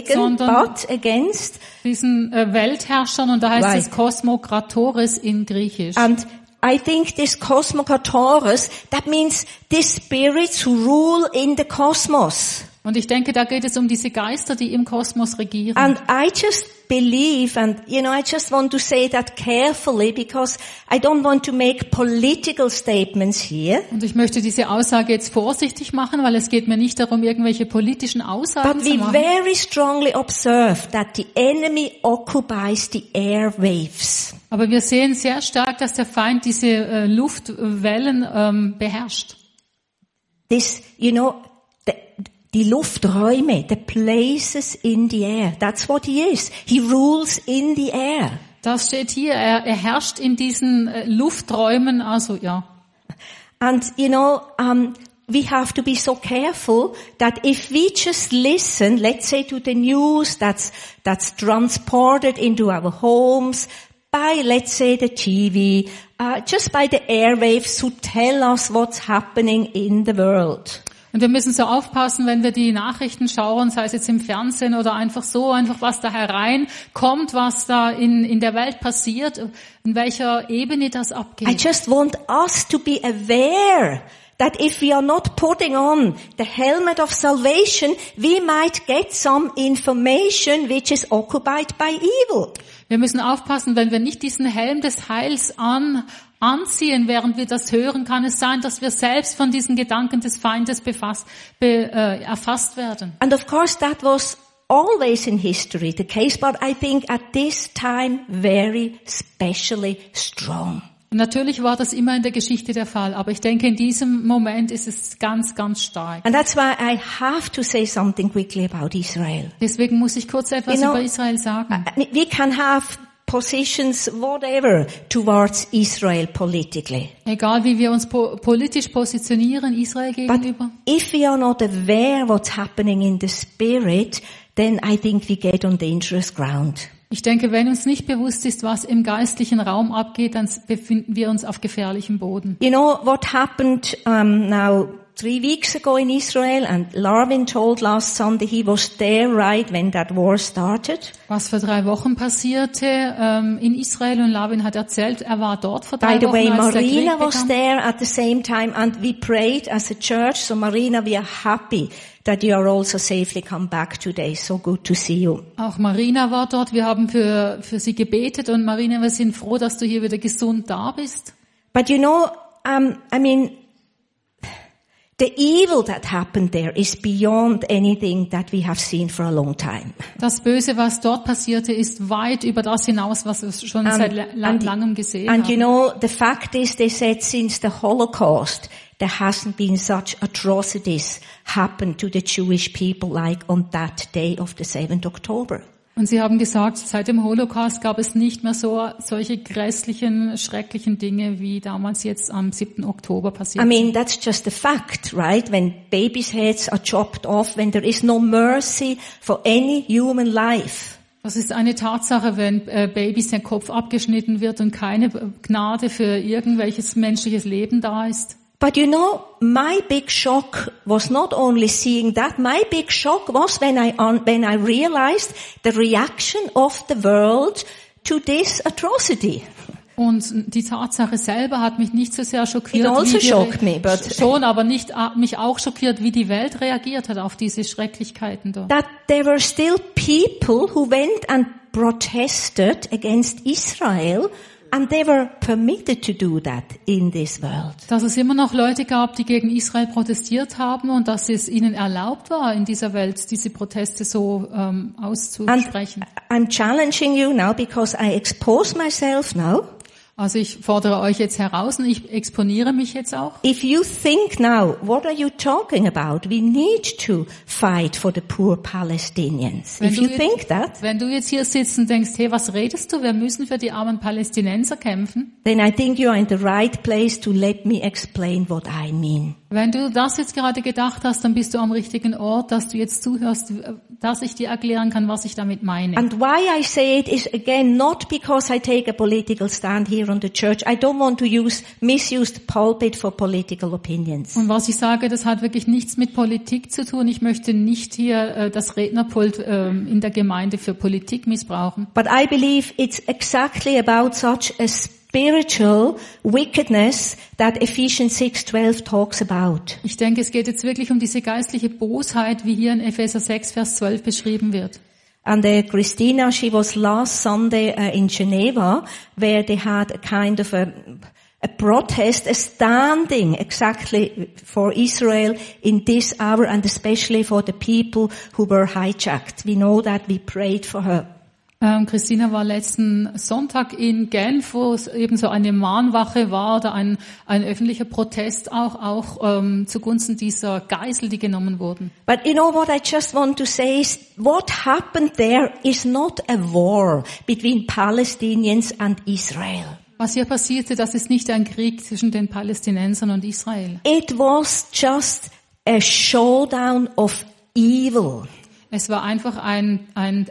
against diesen Weltherrschern, und da heißt right. es Kosmokratores in Griechisch. And I think this kosmokratores, that means the spirits who rule in the cosmos. Und ich denke, da geht es um diese Geister, die im Kosmos regieren. And I just believe, and I just want to say that carefully because I don't want to make political statements here. Und ich möchte diese Aussage jetzt vorsichtig machen, weil es geht mir nicht darum, irgendwelche politischen Aussagen But zu we machen. very strongly observe that the enemy occupies the airwaves. Aber wir sehen sehr stark, dass der Feind diese Luftwellen beherrscht. This, die Lufträume, the places in the air. That's what he is. He rules in the air. Das steht hier. Er herrscht in diesen Lufträumen, also ja. And we have to be so careful that if we just listen, let's say to the news that's transported into our homes by, let's say, the TV, just by the airwaves to tell us what's happening in the world. Und wir müssen so aufpassen, wenn wir die Nachrichten schauen, sei es jetzt im Fernsehen oder einfach was da hereinkommt, was da in der Welt passiert, in welcher Ebene das I abgeht. just want us to be aware that if we are not putting on the helmet of salvation, we might get some information which is occupied by evil. Wir müssen aufpassen, wenn wir nicht diesen Helm des Heils anziehen, während wir das hören, kann es sein, dass wir selbst von diesen Gedanken des Feindes erfasst werden. And of course that was always in history the case, but I think at this time very specially strong. Und natürlich war das immer in der Geschichte der Fall, aber ich denke, in diesem Moment ist es ganz, ganz stark. And that's why I have to say something quickly about Israel. Deswegen muss ich kurz etwas über Israel sagen. We can have positions, whatever, towards Israel politically. Egal wie wir uns politisch positionieren, Israel gegenüber. But if we are not aware what's happening in the spirit, then I think we get on dangerous ground. Ich denke, wenn uns nicht bewusst ist, was im geistlichen Raum abgeht, dann befinden wir uns auf gefährlichem Boden. You know what happened now 3 weeks ago in Israel, and Larvin told last Sunday he was there right when that war started. Was vor 3 Wochen passierte in Israel, und Larvin hat erzählt, er war dort vor 3 By the Wochen, way, als der Krieg Marina was begann. there at the same time, and we prayed as a church. So Marina, we are happy that you are also safely come back today. So good to see you. Auch Marina war dort. Wir haben für sie gebetet, und Marina, wir sind froh, dass du hier wieder gesund da bist. But the evil that happened there is beyond anything that we have seen for a long time. Das Böse, was dort passierte, ist weit über das hinaus, was wir schon seit langem gesehen And haben. the fact is, they said since the Holocaust, there hasn't been such atrocities happen to the Jewish people like on that day of the 7th October. Und sie haben gesagt, seit dem Holocaust gab es nicht mehr solche grässlichen, schrecklichen Dinge, wie damals jetzt am 7. Oktober passiert sind. That's just a fact, right? When babies' heads are chopped off, when there is no mercy for any human life. Das ist eine Tatsache, wenn Babys der Kopf abgeschnitten wird und keine Gnade für irgendwelches menschliches Leben da ist. But my big shock was not only seeing that, my big shock was when I realized the reaction of the world to this atrocity. Und die Tatsache selber hat mich nicht so sehr schockiert, It also shocked me, but schon, aber nicht mich auch schockiert, wie die Welt reagiert hat auf diese Schrecklichkeiten dort. That there were still people who went and protested against Israel. And they were permitted to do that in this world. Dass es immer noch Leute gab, die gegen Israel protestiert haben, und dass es ihnen erlaubt war, in dieser Welt diese Proteste so auszusprechen. And I'm challenging you now because I expose myself now. Also ich fordere euch jetzt heraus, und ich exponiere mich jetzt auch. If you think now, what are you talking about? We need to fight for the poor Palestinians. If you think that, wenn du jetzt hier sitzt und denkst, hey, was redest du? Wir müssen für die armen Palästinenser kämpfen. Then I think you are in the right place to let me explain what I mean. Wenn du das jetzt gerade gedacht hast, dann bist du am richtigen Ort, dass du jetzt zuhörst, dass ich dir erklären kann, was ich damit meine. And why I say it is again not because I take a political stand here on the church. I don't want to misuse the pulpit for political opinions. Und was ich sage, das hat wirklich nichts mit Politik zu tun. Ich möchte nicht hier das Rednerpult in der Gemeinde für Politik missbrauchen. But I believe it's exactly about such a spiritual wickedness that Ephesians 6:12 talks about. Ich denke, es geht jetzt wirklich um diese geistliche Bosheit, wie hier in Epheser 6, Vers 12 beschrieben wird. And Christina, she was last Sunday in Geneva, where they had a kind of a protest, a standing exactly for Israel in this hour, and especially for the people who were hijacked. We know that, we prayed for her. Christina war letzten Sonntag in Genf, wo es eben so eine Mahnwache war oder ein öffentlicher Protest auch zugunsten dieser Geisel, die genommen wurden. But you know what I just want to say is, what happened there is not a war between Palestinians and Israel. Was hier passierte, das ist nicht ein Krieg zwischen den Palästinensern und Israel. It was just a showdown of evil. Es war einfach ein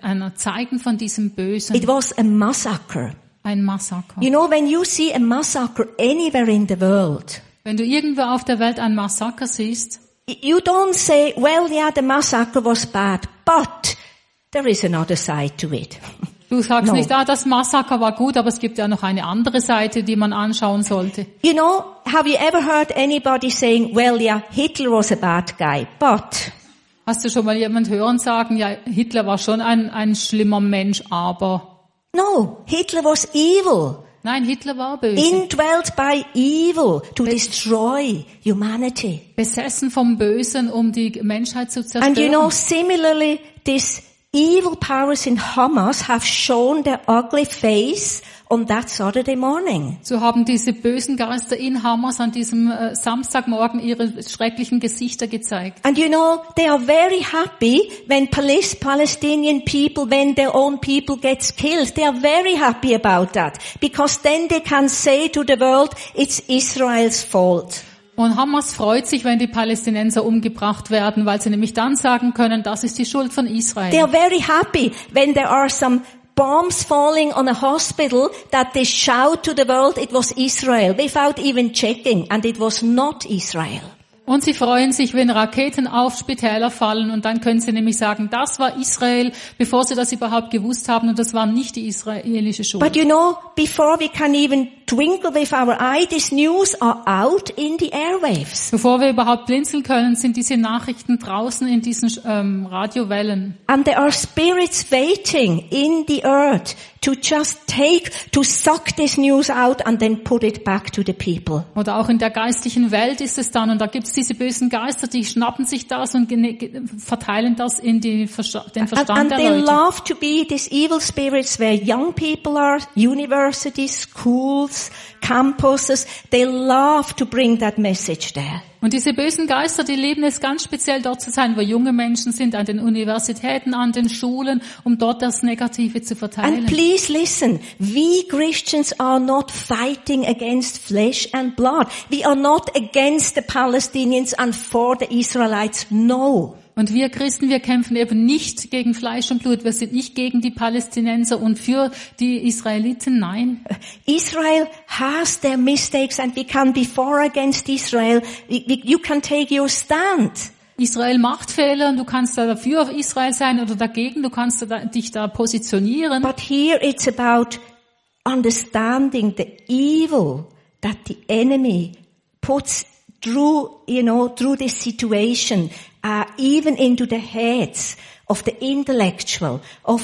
Zeigen von diesem Bösen. It was a massacre. Ein Massaker. You know, when you see a massacre anywhere in the world, Wenn du irgendwo auf der Welt ein Massaker siehst, you don't say, well, yeah, the massacre was bad, but there is another side to it. du sagst No. nicht, das Massaker war gut, aber es gibt ja noch eine andere Seite, die man anschauen sollte. You know, have you ever heard anybody saying, well, yeah, Hitler was a bad guy, but... Hast du schon mal jemand hören sagen, ja, Hitler war schon ein schlimmer Mensch, aber... No, Hitler was evil. Nein, Hitler war böse. Indwelt by evil to destroy humanity. Besessen vom Bösen, um die Menschheit zu zerstören. And you know, similarly, these evil powers in Hamas have shown their ugly face on that Saturday morning. So haben diese bösen Geister in Hamas an diesem Samstagmorgen ihre schrecklichen Gesichter gezeigt. And you know, they are very happy when Palestinian people, when their own people gets killed. They are very happy about that. Because then they can say to the world, it's Israel's fault. Und Hamas freut sich, wenn die Palästinenser umgebracht werden, weil sie nämlich dann sagen können, das ist die Schuld von Israel. They are very happy when there are some bombs falling on a hospital that they shout to the world it was Israel without even checking, and it was not Israel. Und sie freuen sich, wenn Raketen auf Spitäler fallen, und dann können sie nämlich sagen, das war Israel, bevor sie das überhaupt gewusst haben, und das war nicht die israelische Schuld. But you know, before we can even twinkle with our eye, these news are out in the airwaves. Bevor wir überhaupt blinzeln können, sind diese Nachrichten draußen in diesen Radiowellen. And there are spirits waiting in the earth to just to suck this news out and then put it back to the people. Oder auch in der geistlichen Welt ist es dann, und da gibt es diese bösen Geister, die schnappen sich das und verteilen das in den Verstand And der they Leute. love to be these evil spirits where young people are, universities, schools, campuses. They love to bring that message there. Und diese bösen Geister, die lieben es ganz speziell dort zu sein, wo junge Menschen sind, an den Universitäten, an den Schulen, um dort das Negative zu verteilen. And please listen, we Christians are not fighting against flesh and blood. We are not against the Palestinians and for the Israelites. No. Und wir Christen, wir kämpfen eben nicht gegen Fleisch und Blut. Wir sind nicht gegen die Palästinenser und für die Israeliten. Nein. Israel has their mistakes and we can be for against Israel. You can take your stand. Israel macht Fehler und du kannst da dafür auf Israel sein oder dagegen. Du kannst dich da positionieren. But here it's about understanding the evil that the enemy puts through this situation, even into the heads of the intellectual.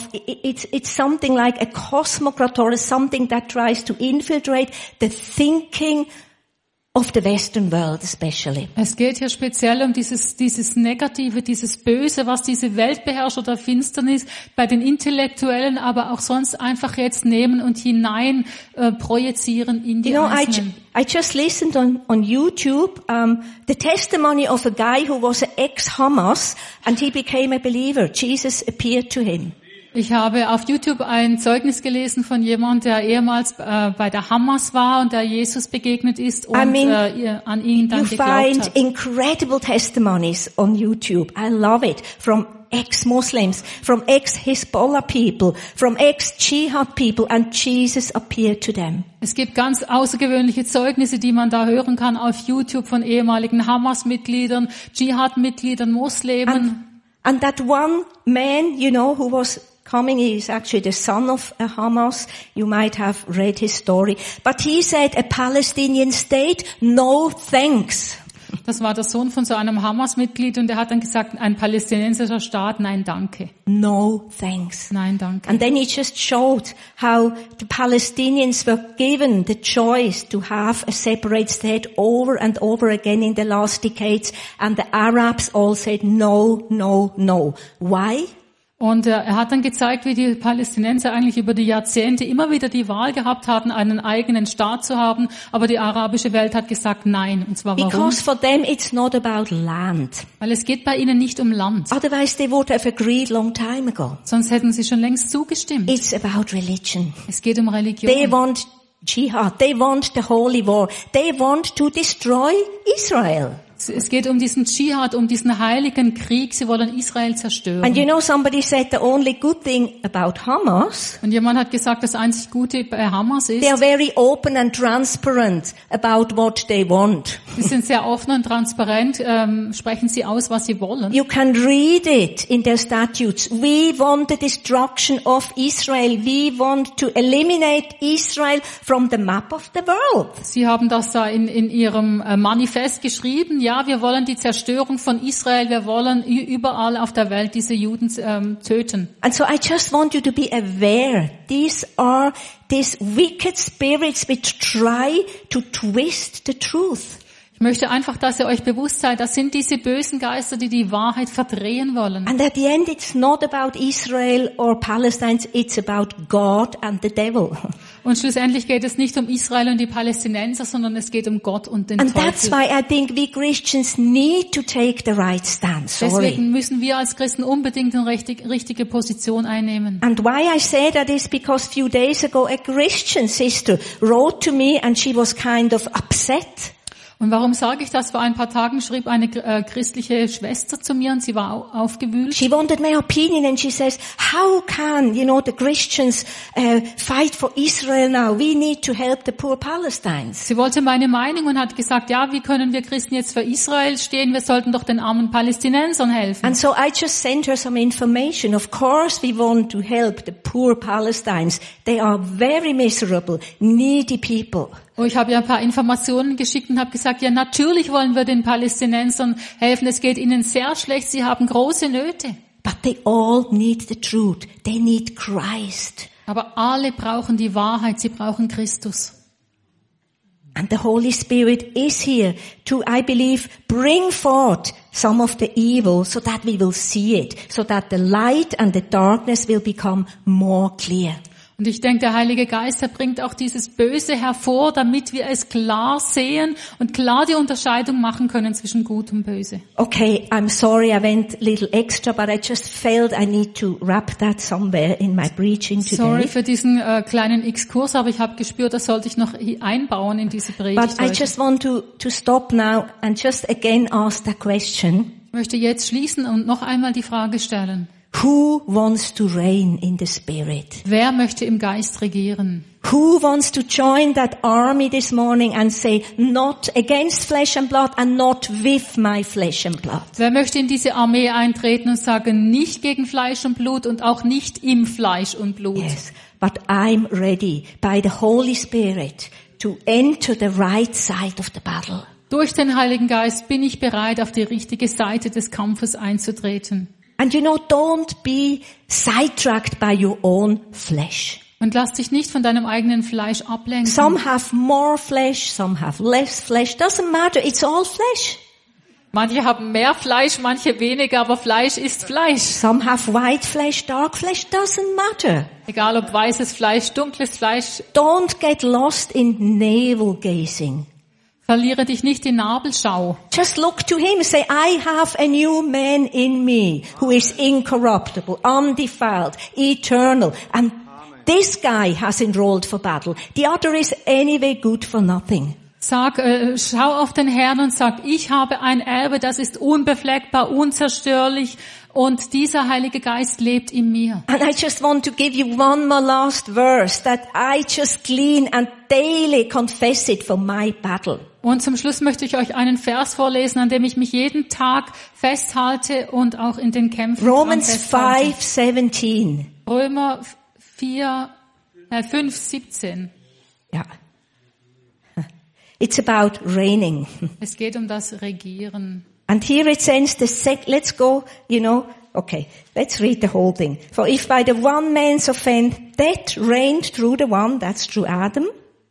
It's something like a cosmocrat or something that tries to infiltrate the thinking of the Western world especially. Es geht hier speziell um dieses Negative, dieses Böse, was diese Welt beherrscht oder Finsternis bei den Intellektuellen, aber auch sonst einfach jetzt nehmen und hinein projizieren in die Einzelnen. I just listened on YouTube the testimony of a guy who was an ex-Hamas and he became a believer. Jesus appeared to him. Ich habe auf YouTube ein Zeugnis gelesen von jemand, der ehemals bei der Hamas war und der Jesus begegnet ist und an ihn dann geglaubt hat. You find incredible testimonies on YouTube. I love it. From ex-Muslims, from ex-Hezbollah people, from ex-Jihad people, and Jesus appeared to them. Es gibt ganz außergewöhnliche Zeugnisse, die man da hören kann auf YouTube von ehemaligen Hamas-Mitgliedern, Dschihad-Mitgliedern, Muslimen. And that one man, who was coming. He is actually the son of Hamas. You might have read his story. But he said, a Palestinian state, no thanks. Das war der Sohn von so einem Hamas-Mitglied und er hat dann gesagt, ein palästinensischer Staat, nein, danke. No thanks. Nein, danke. And then he just showed how the Palestinians were given the choice to have a separate state over and over again in the last decades. And the Arabs all said no, no, no. Why? Und er hat dann gezeigt, wie die Palästinenser eigentlich über die Jahrzehnte immer wieder die Wahl gehabt hatten, einen eigenen Staat zu haben, aber die arabische Welt hat gesagt nein. Und zwar warum? Because for them it's not about land. Weil es geht bei ihnen nicht um Land. Otherwise they would have agreed long time ago. Sonst hätten sie schon längst zugestimmt. It's about religion. Es geht um Religion. They want jihad. They want the holy war. They want to destroy Israel. Es geht um diesen Dschihad, um diesen heiligen Krieg. Sie wollen Israel zerstören. And you know, somebody said the only good thing about Hamas, Und jemand hat gesagt, das einzig Gute bei Hamas ist, they are very open and transparent about what they want. sie sind sehr offen und transparent, sprechen sie aus, was sie wollen. You can read it in their statutes. We want the destruction of Israel. We want to eliminate Israel from the map of the world. Sie haben das da in ihrem Manifest geschrieben. Ja, wir wollen die Zerstörung von Israel. Wir wollen überall auf der Welt diese Juden töten. And so I just want you to be aware. These are these wicked spirits which try to twist the truth. Ich möchte einfach, dass ihr euch bewusst seid, das sind diese bösen Geister, die die Wahrheit verdrehen wollen. And at the end it's not about Israel or Palestine, it's about God and the devil. Und schlussendlich geht es nicht um Israel und die Palästinenser, sondern es geht um Gott und den And that's Teufel. why I think we Christians need to take the right stance. Sorry. Deswegen müssen wir als Christen unbedingt eine richtige Position einnehmen. And why I say that is because a few days ago a Christian sister wrote to me and she was kind of upset. Und warum sage ich das? Vor ein paar Tagen schrieb eine christliche Schwester zu mir und sie war aufgewühlt. She wanted my opinion and she says, how can, the Christians fight for Israel now? We need to help the poor Palestinians. Sie wollte meine Meinung und hat gesagt, ja, wie können wir Christen jetzt für Israel stehen? Wir sollten doch den armen Palästinensern helfen. And so I just sent her some information. Of course we want to help the poor Palestinians. They are very miserable, needy people. Und ich habe ihr ein paar Informationen geschickt und habe gesagt, ja, natürlich wollen wir den Palästinensern helfen. Es geht ihnen sehr schlecht. Sie haben große Nöte. But they all need the truth. They need Christ. Aber alle brauchen die Wahrheit. Sie brauchen Christus. And the Holy Spirit is here to, I believe, bring forth some of the evil so that we will see it, so that the light and the darkness will become more clear. Und ich denke, der Heilige Geist, er bringt auch dieses Böse hervor, damit wir es klar sehen und klar die Unterscheidung machen können zwischen Gut und Böse. Okay, I'm sorry I went a little extra, but I just felt I need to wrap that somewhere in my preaching today. Sorry für diesen kleinen Exkurs, aber ich habe gespürt, das sollte ich noch einbauen in diese Predigt. But I just want to stop now and just again ask that question. Ich möchte jetzt schließen und noch einmal die Frage stellen. Who wants to reign in the Spirit? Wer möchte im Geist regieren? Who wants to join that army this morning and say, not against flesh and blood and not with my flesh and blood? Wer möchte in diese Armee eintreten und sagen, nicht gegen Fleisch und Blut und auch nicht im Fleisch und Blut? Yes, but I'm ready by the Holy Spirit to enter the right side of the battle. Durch den Heiligen Geist bin ich bereit, auf die richtige Seite des Kampfes einzutreten. And don't be sidetracked by your own flesh. Und lass dich nicht von deinem eigenen Fleisch ablenken. Some have more flesh, some have less flesh. Doesn't matter, it's all flesh. Manche haben mehr Fleisch, manche weniger, aber Fleisch ist Fleisch. Some have white flesh, dark flesh, doesn't matter. Egal ob weißes Fleisch, dunkles Fleisch. Don't get lost in navel gazing. Verliere dich nicht in Nabelschau. Just look to him. Say, I have a new man in me who is incorruptible, undefiled, eternal. And this guy has enrolled for battle. The other is anyway good for nothing. Schau auf den Herrn und sag, ich habe ein Erbe, das ist unbefleckbar, unzerstörlich. Und dieser Heilige Geist lebt in mir. And I just want to give you one more last verse that I just glean and daily confess it for my battle. Und zum Schluss möchte ich euch einen Vers vorlesen, an dem ich mich jeden Tag festhalte und auch in den Kämpfen Romans festhalte. 5:17. Römer 5:17. Yeah. It's about reigning. Es geht um das Regieren. And here it says let's go, okay, let's read the whole thing. For if by the one man's offense death reigned through the one, that's through Adam.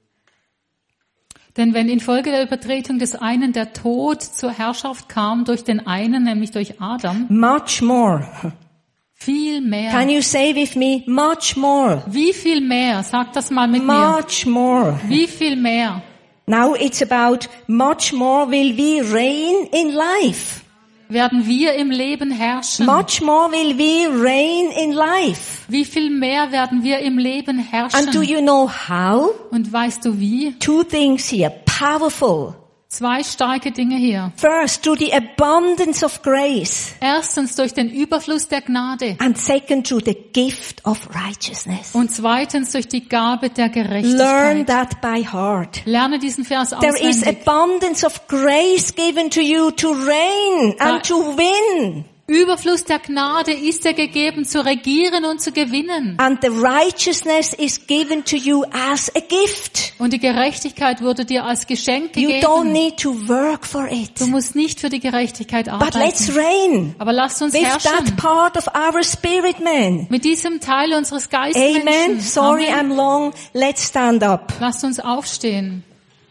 Denn wenn infolge der Übertretung des einen der Tod zur Herrschaft kam durch den einen, nämlich durch Adam, much more. viel mehr. Can you say with me, much more? Wie viel mehr? Sag das mal mit mir. Much more. Wie viel mehr? Now it's about much more will we reign in life. Werden wir im Leben herrschen? Much more will we reign in life. Wie viel mehr werden wir im Leben herrschen? And do you know how? Und weißt du wie? Two things here, powerful. 2 starke Dinge hier. First, through the abundance of grace. Erstens durch den Überfluss der Gnade. And second, through the gift of righteousness. Und zweitens durch die Gabe der Learn Gerechtigkeit. that by heart. Lerne diesen Vers There is auswendig. abundance of grace given to you to reign and to win. Überfluss der Gnade ist dir gegeben, zu regieren und zu gewinnen. And the righteousness is given to you as a gift. Und die Gerechtigkeit wurde dir als Geschenk You don't gegeben. need to work for it. Du musst nicht für die Gerechtigkeit But let's arbeiten. reign Aber lasst uns with that herrschen. part of our spirit man. Mit diesem Teil unseres Amen. Geistmenschen. Sorry, Amen. I'm long. Let's stand up. Lasst uns aufstehen.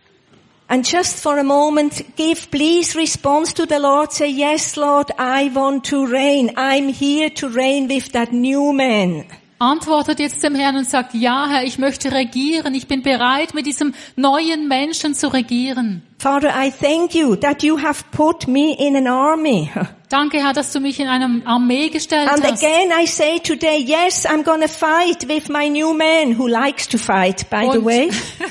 And just for a moment, give please response to the Lord. Say, yes, Lord, I want to reign. I'm here to reign with that new man. Antwortet jetzt dem Herrn und sagt, ja, Herr, ich möchte regieren. Ich bin bereit, mit diesem neuen Menschen zu regieren. Father, I thank you that you have put me in an army. Danke, Herr, dass du mich in eine Armee gestellt And hast. again I say today, yes, I'm gonna fight with my new man who likes to fight, by the Und way.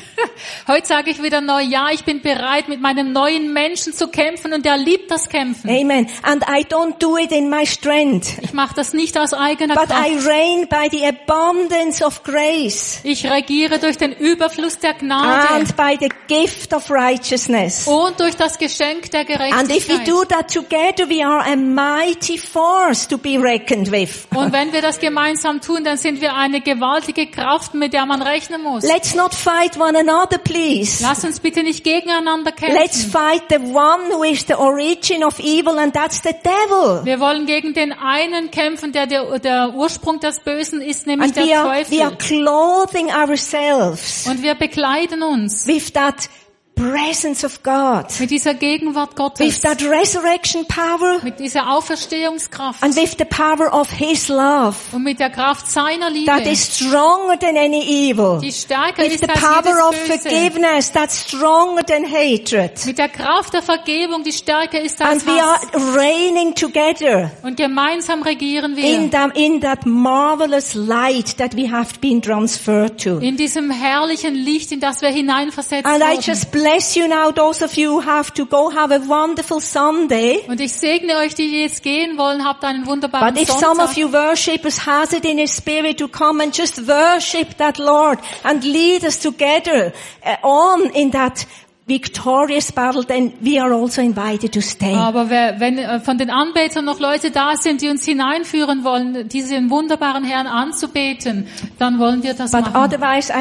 heute sage ich wieder neu, ja, ich bin bereit, mit meinem neuen Menschen zu kämpfen und der liebt das Kämpfen. Amen. And I don't do it in my strength, Ich mache das nicht aus eigener but I Kraft. reign by the abundance of grace Ich regiere durch den Überfluss der Gnade and by the gift of righteousness. und durch das Geschenk der And if we Gerechtigkeit. do that together, we are a mighty force to be reckoned with. Und wenn wir das gemeinsam tun, dann sind wir eine gewaltige Kraft, mit der man rechnen muss. Let's not fight one another, please. Lass uns bitte nicht gegeneinander Let's kämpfen. fight the one who is the origin of evil, and that's the devil. Wir wollen gegen den einen kämpfen, der Ursprung des Bösen ist, nämlich And der we are Teufel. clothing ourselves Und wir bekleiden uns with that presence of God, mit dieser Gegenwart with Gottes, that resurrection power, mit dieser Auferstehungskraft and with the power of His love und mit der Kraft seiner Liebe, that is stronger than any evil, die stärker with ist the als power of jedes Böse, forgiveness that's stronger than hatred. mit der Kraft der Vergebung, die stärker ist als And we are Hass. reigning together Und gemeinsam regieren in wir that marvelous light that we have been transferred to. in diesem herrlichen Licht, in das wir hineinversetzt And I wurden. just bless you now, those of you who have to go, have a wonderful Sunday. Und ich segne euch, die jetzt gehen wollen, habt einen wunderbaren But if some of Sonntag. you worshippers has it in his spirit to come and just worship that Lord and lead us together on in that victorious battle, then we are also invited to stay. Aber wenn von den Anbetern noch Leute da sind, die uns hineinführen wollen, diesen wunderbaren Herrn anzubeten, dann wollen wir das But machen. otherwise,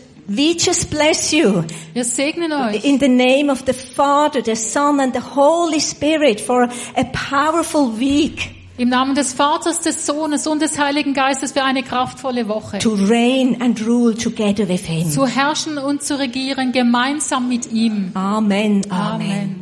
we just bless you Wir segnen euch in the name of the Father, the Son and the Holy Spirit for a powerful week im Namen des Vaters, des Sohnes und des Heiligen Geistes für eine kraftvolle Woche. to reign and rule together with Him. Zu herrschen und zu regieren gemeinsam mit ihm. Amen. Amen. Amen.